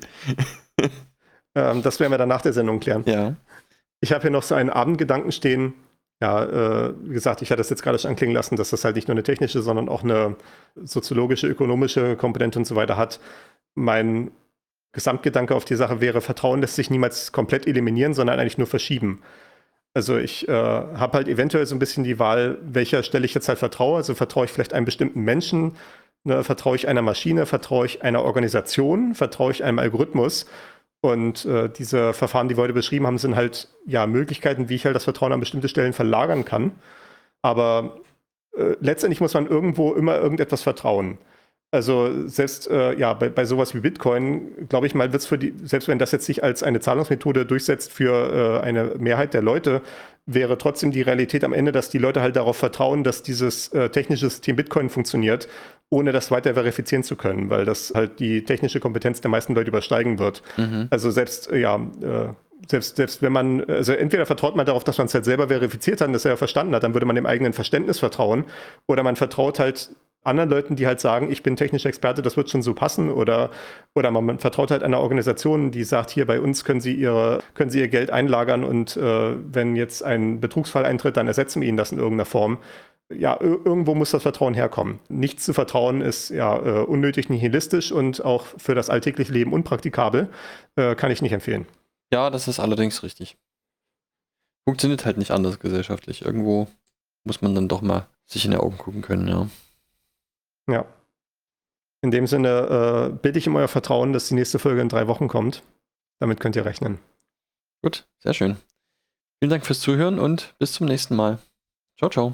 Ähm, das werden wir dann nach der Sendung klären. Ja. Ich habe hier noch so einen Abendgedanken stehen. Ja, äh, wie gesagt, ich hatte das jetzt gerade schon anklingen lassen, dass das halt nicht nur eine technische, sondern auch eine soziologische, ökonomische Komponente und so weiter hat. Mein Gesamtgedanke auf die Sache wäre, Vertrauen lässt sich niemals komplett eliminieren, sondern eigentlich nur verschieben. Also ich äh, habe halt eventuell so ein bisschen die Wahl, welcher Stelle ich jetzt halt vertraue. Also vertraue ich vielleicht einem bestimmten Menschen, ne, vertraue ich einer Maschine, vertraue ich einer Organisation, vertraue ich einem Algorithmus. Und äh, diese Verfahren, die wir heute beschrieben haben, sind halt ja Möglichkeiten, wie ich halt das Vertrauen an bestimmte Stellen verlagern kann. Aber äh, letztendlich muss man irgendwo immer irgendetwas vertrauen. Also selbst äh, ja, bei, bei sowas wie Bitcoin, glaube ich mal, wird es für die, selbst wenn das jetzt sich als eine Zahlungsmethode durchsetzt für äh, eine Mehrheit der Leute, wäre trotzdem die Realität am Ende, dass die Leute halt darauf vertrauen, dass dieses äh, technische System Bitcoin funktioniert, ohne das weiter verifizieren zu können, weil das halt die technische Kompetenz der meisten Leute übersteigen wird. Mhm. Also selbst, äh, ja, äh, selbst, selbst wenn man, also entweder vertraut man darauf, dass man es halt selber verifiziert hat und das er ja verstanden hat, dann würde man dem eigenen Verständnis vertrauen, oder man vertraut halt anderen Leuten, die halt sagen, ich bin technischer Experte, das wird schon so passen, oder, oder man vertraut halt einer Organisation, die sagt, hier bei uns können Sie ihre, können Sie Ihr Geld einlagern und äh, wenn jetzt ein Betrugsfall eintritt, dann ersetzen wir Ihnen das in irgendeiner Form. Ja, irgendwo muss das Vertrauen herkommen. Nichts zu vertrauen ist ja äh, unnötig nihilistisch und auch für das alltägliche Leben unpraktikabel, äh, kann ich nicht empfehlen. Ja, das ist allerdings richtig. Funktioniert halt nicht anders gesellschaftlich. Irgendwo muss man dann doch mal sich in die Augen gucken können, ja. Ja. In dem Sinne äh, bitte ich um euer Vertrauen, dass die nächste Folge in drei Wochen kommt. Damit könnt ihr rechnen. Gut, sehr schön. Vielen Dank fürs Zuhören und bis zum nächsten Mal. Ciao, ciao.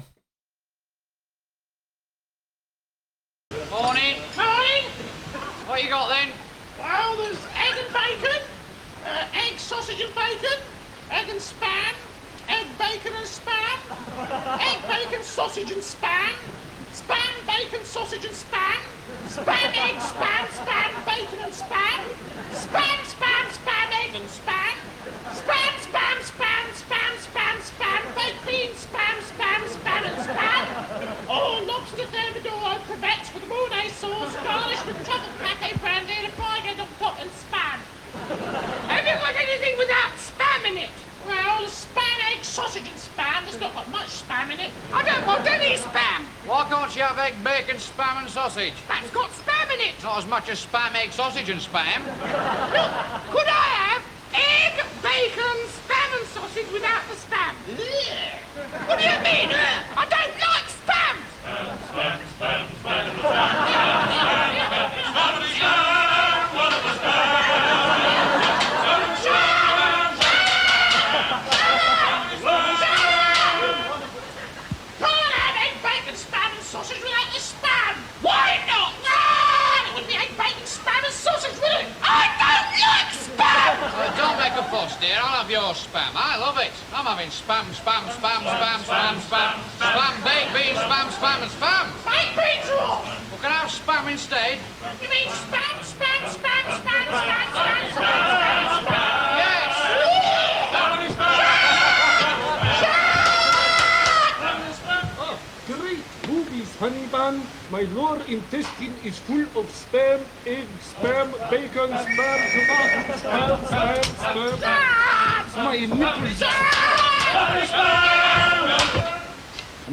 Morning. Morning. What you got then? Well, there's egg and bacon, uh, egg, sausage and bacon, egg and spam, egg, bacon and spam, egg, bacon, sausage and spam, spam, bacon, sausage and spam, spam, egg, spam, spam, bacon and spam, spam, spam, spam, egg and spam, spam, spam, spam, spam, spam, spam, baked beans, spam, spam, spam and spam. Oh, lobster thermidor, crevettes with Monet sauce, garnished with truffle pate brandy and a fried egg on top and spam. Have you got anything without spam in it? Well, spam, egg, sausage and spam. There's not got much spam in it. I don't want any spam. Why can't you have egg, bacon, spam and sausage? That's got spam in it. Not as much as spam, egg, sausage and spam. Look, could I have egg, bacon, spam and sausage without the spam? Ugh. What do you mean? Ugh? I don't like spam. Spam, spam, spam, spam, sausage without the spam! Why not? Ah, it would be egg, bacon, spam and sausage, would it? I don't like spam! Well, don't make a fuss, dear. I'll have your spam. I love it. I'm having spam, spam, spam, spam, spam, spam, spam, baked beans, spam, spam and spam. Baked beans are off! Well, can I have spam instead? You mean spam, spam, spam, spam, spam, spam, spam, spam, spam? Yes! Honey bun, my lower intestine is full of spam, egg, spam, bacon, spam, spam, spam, spam, spam. My nipples.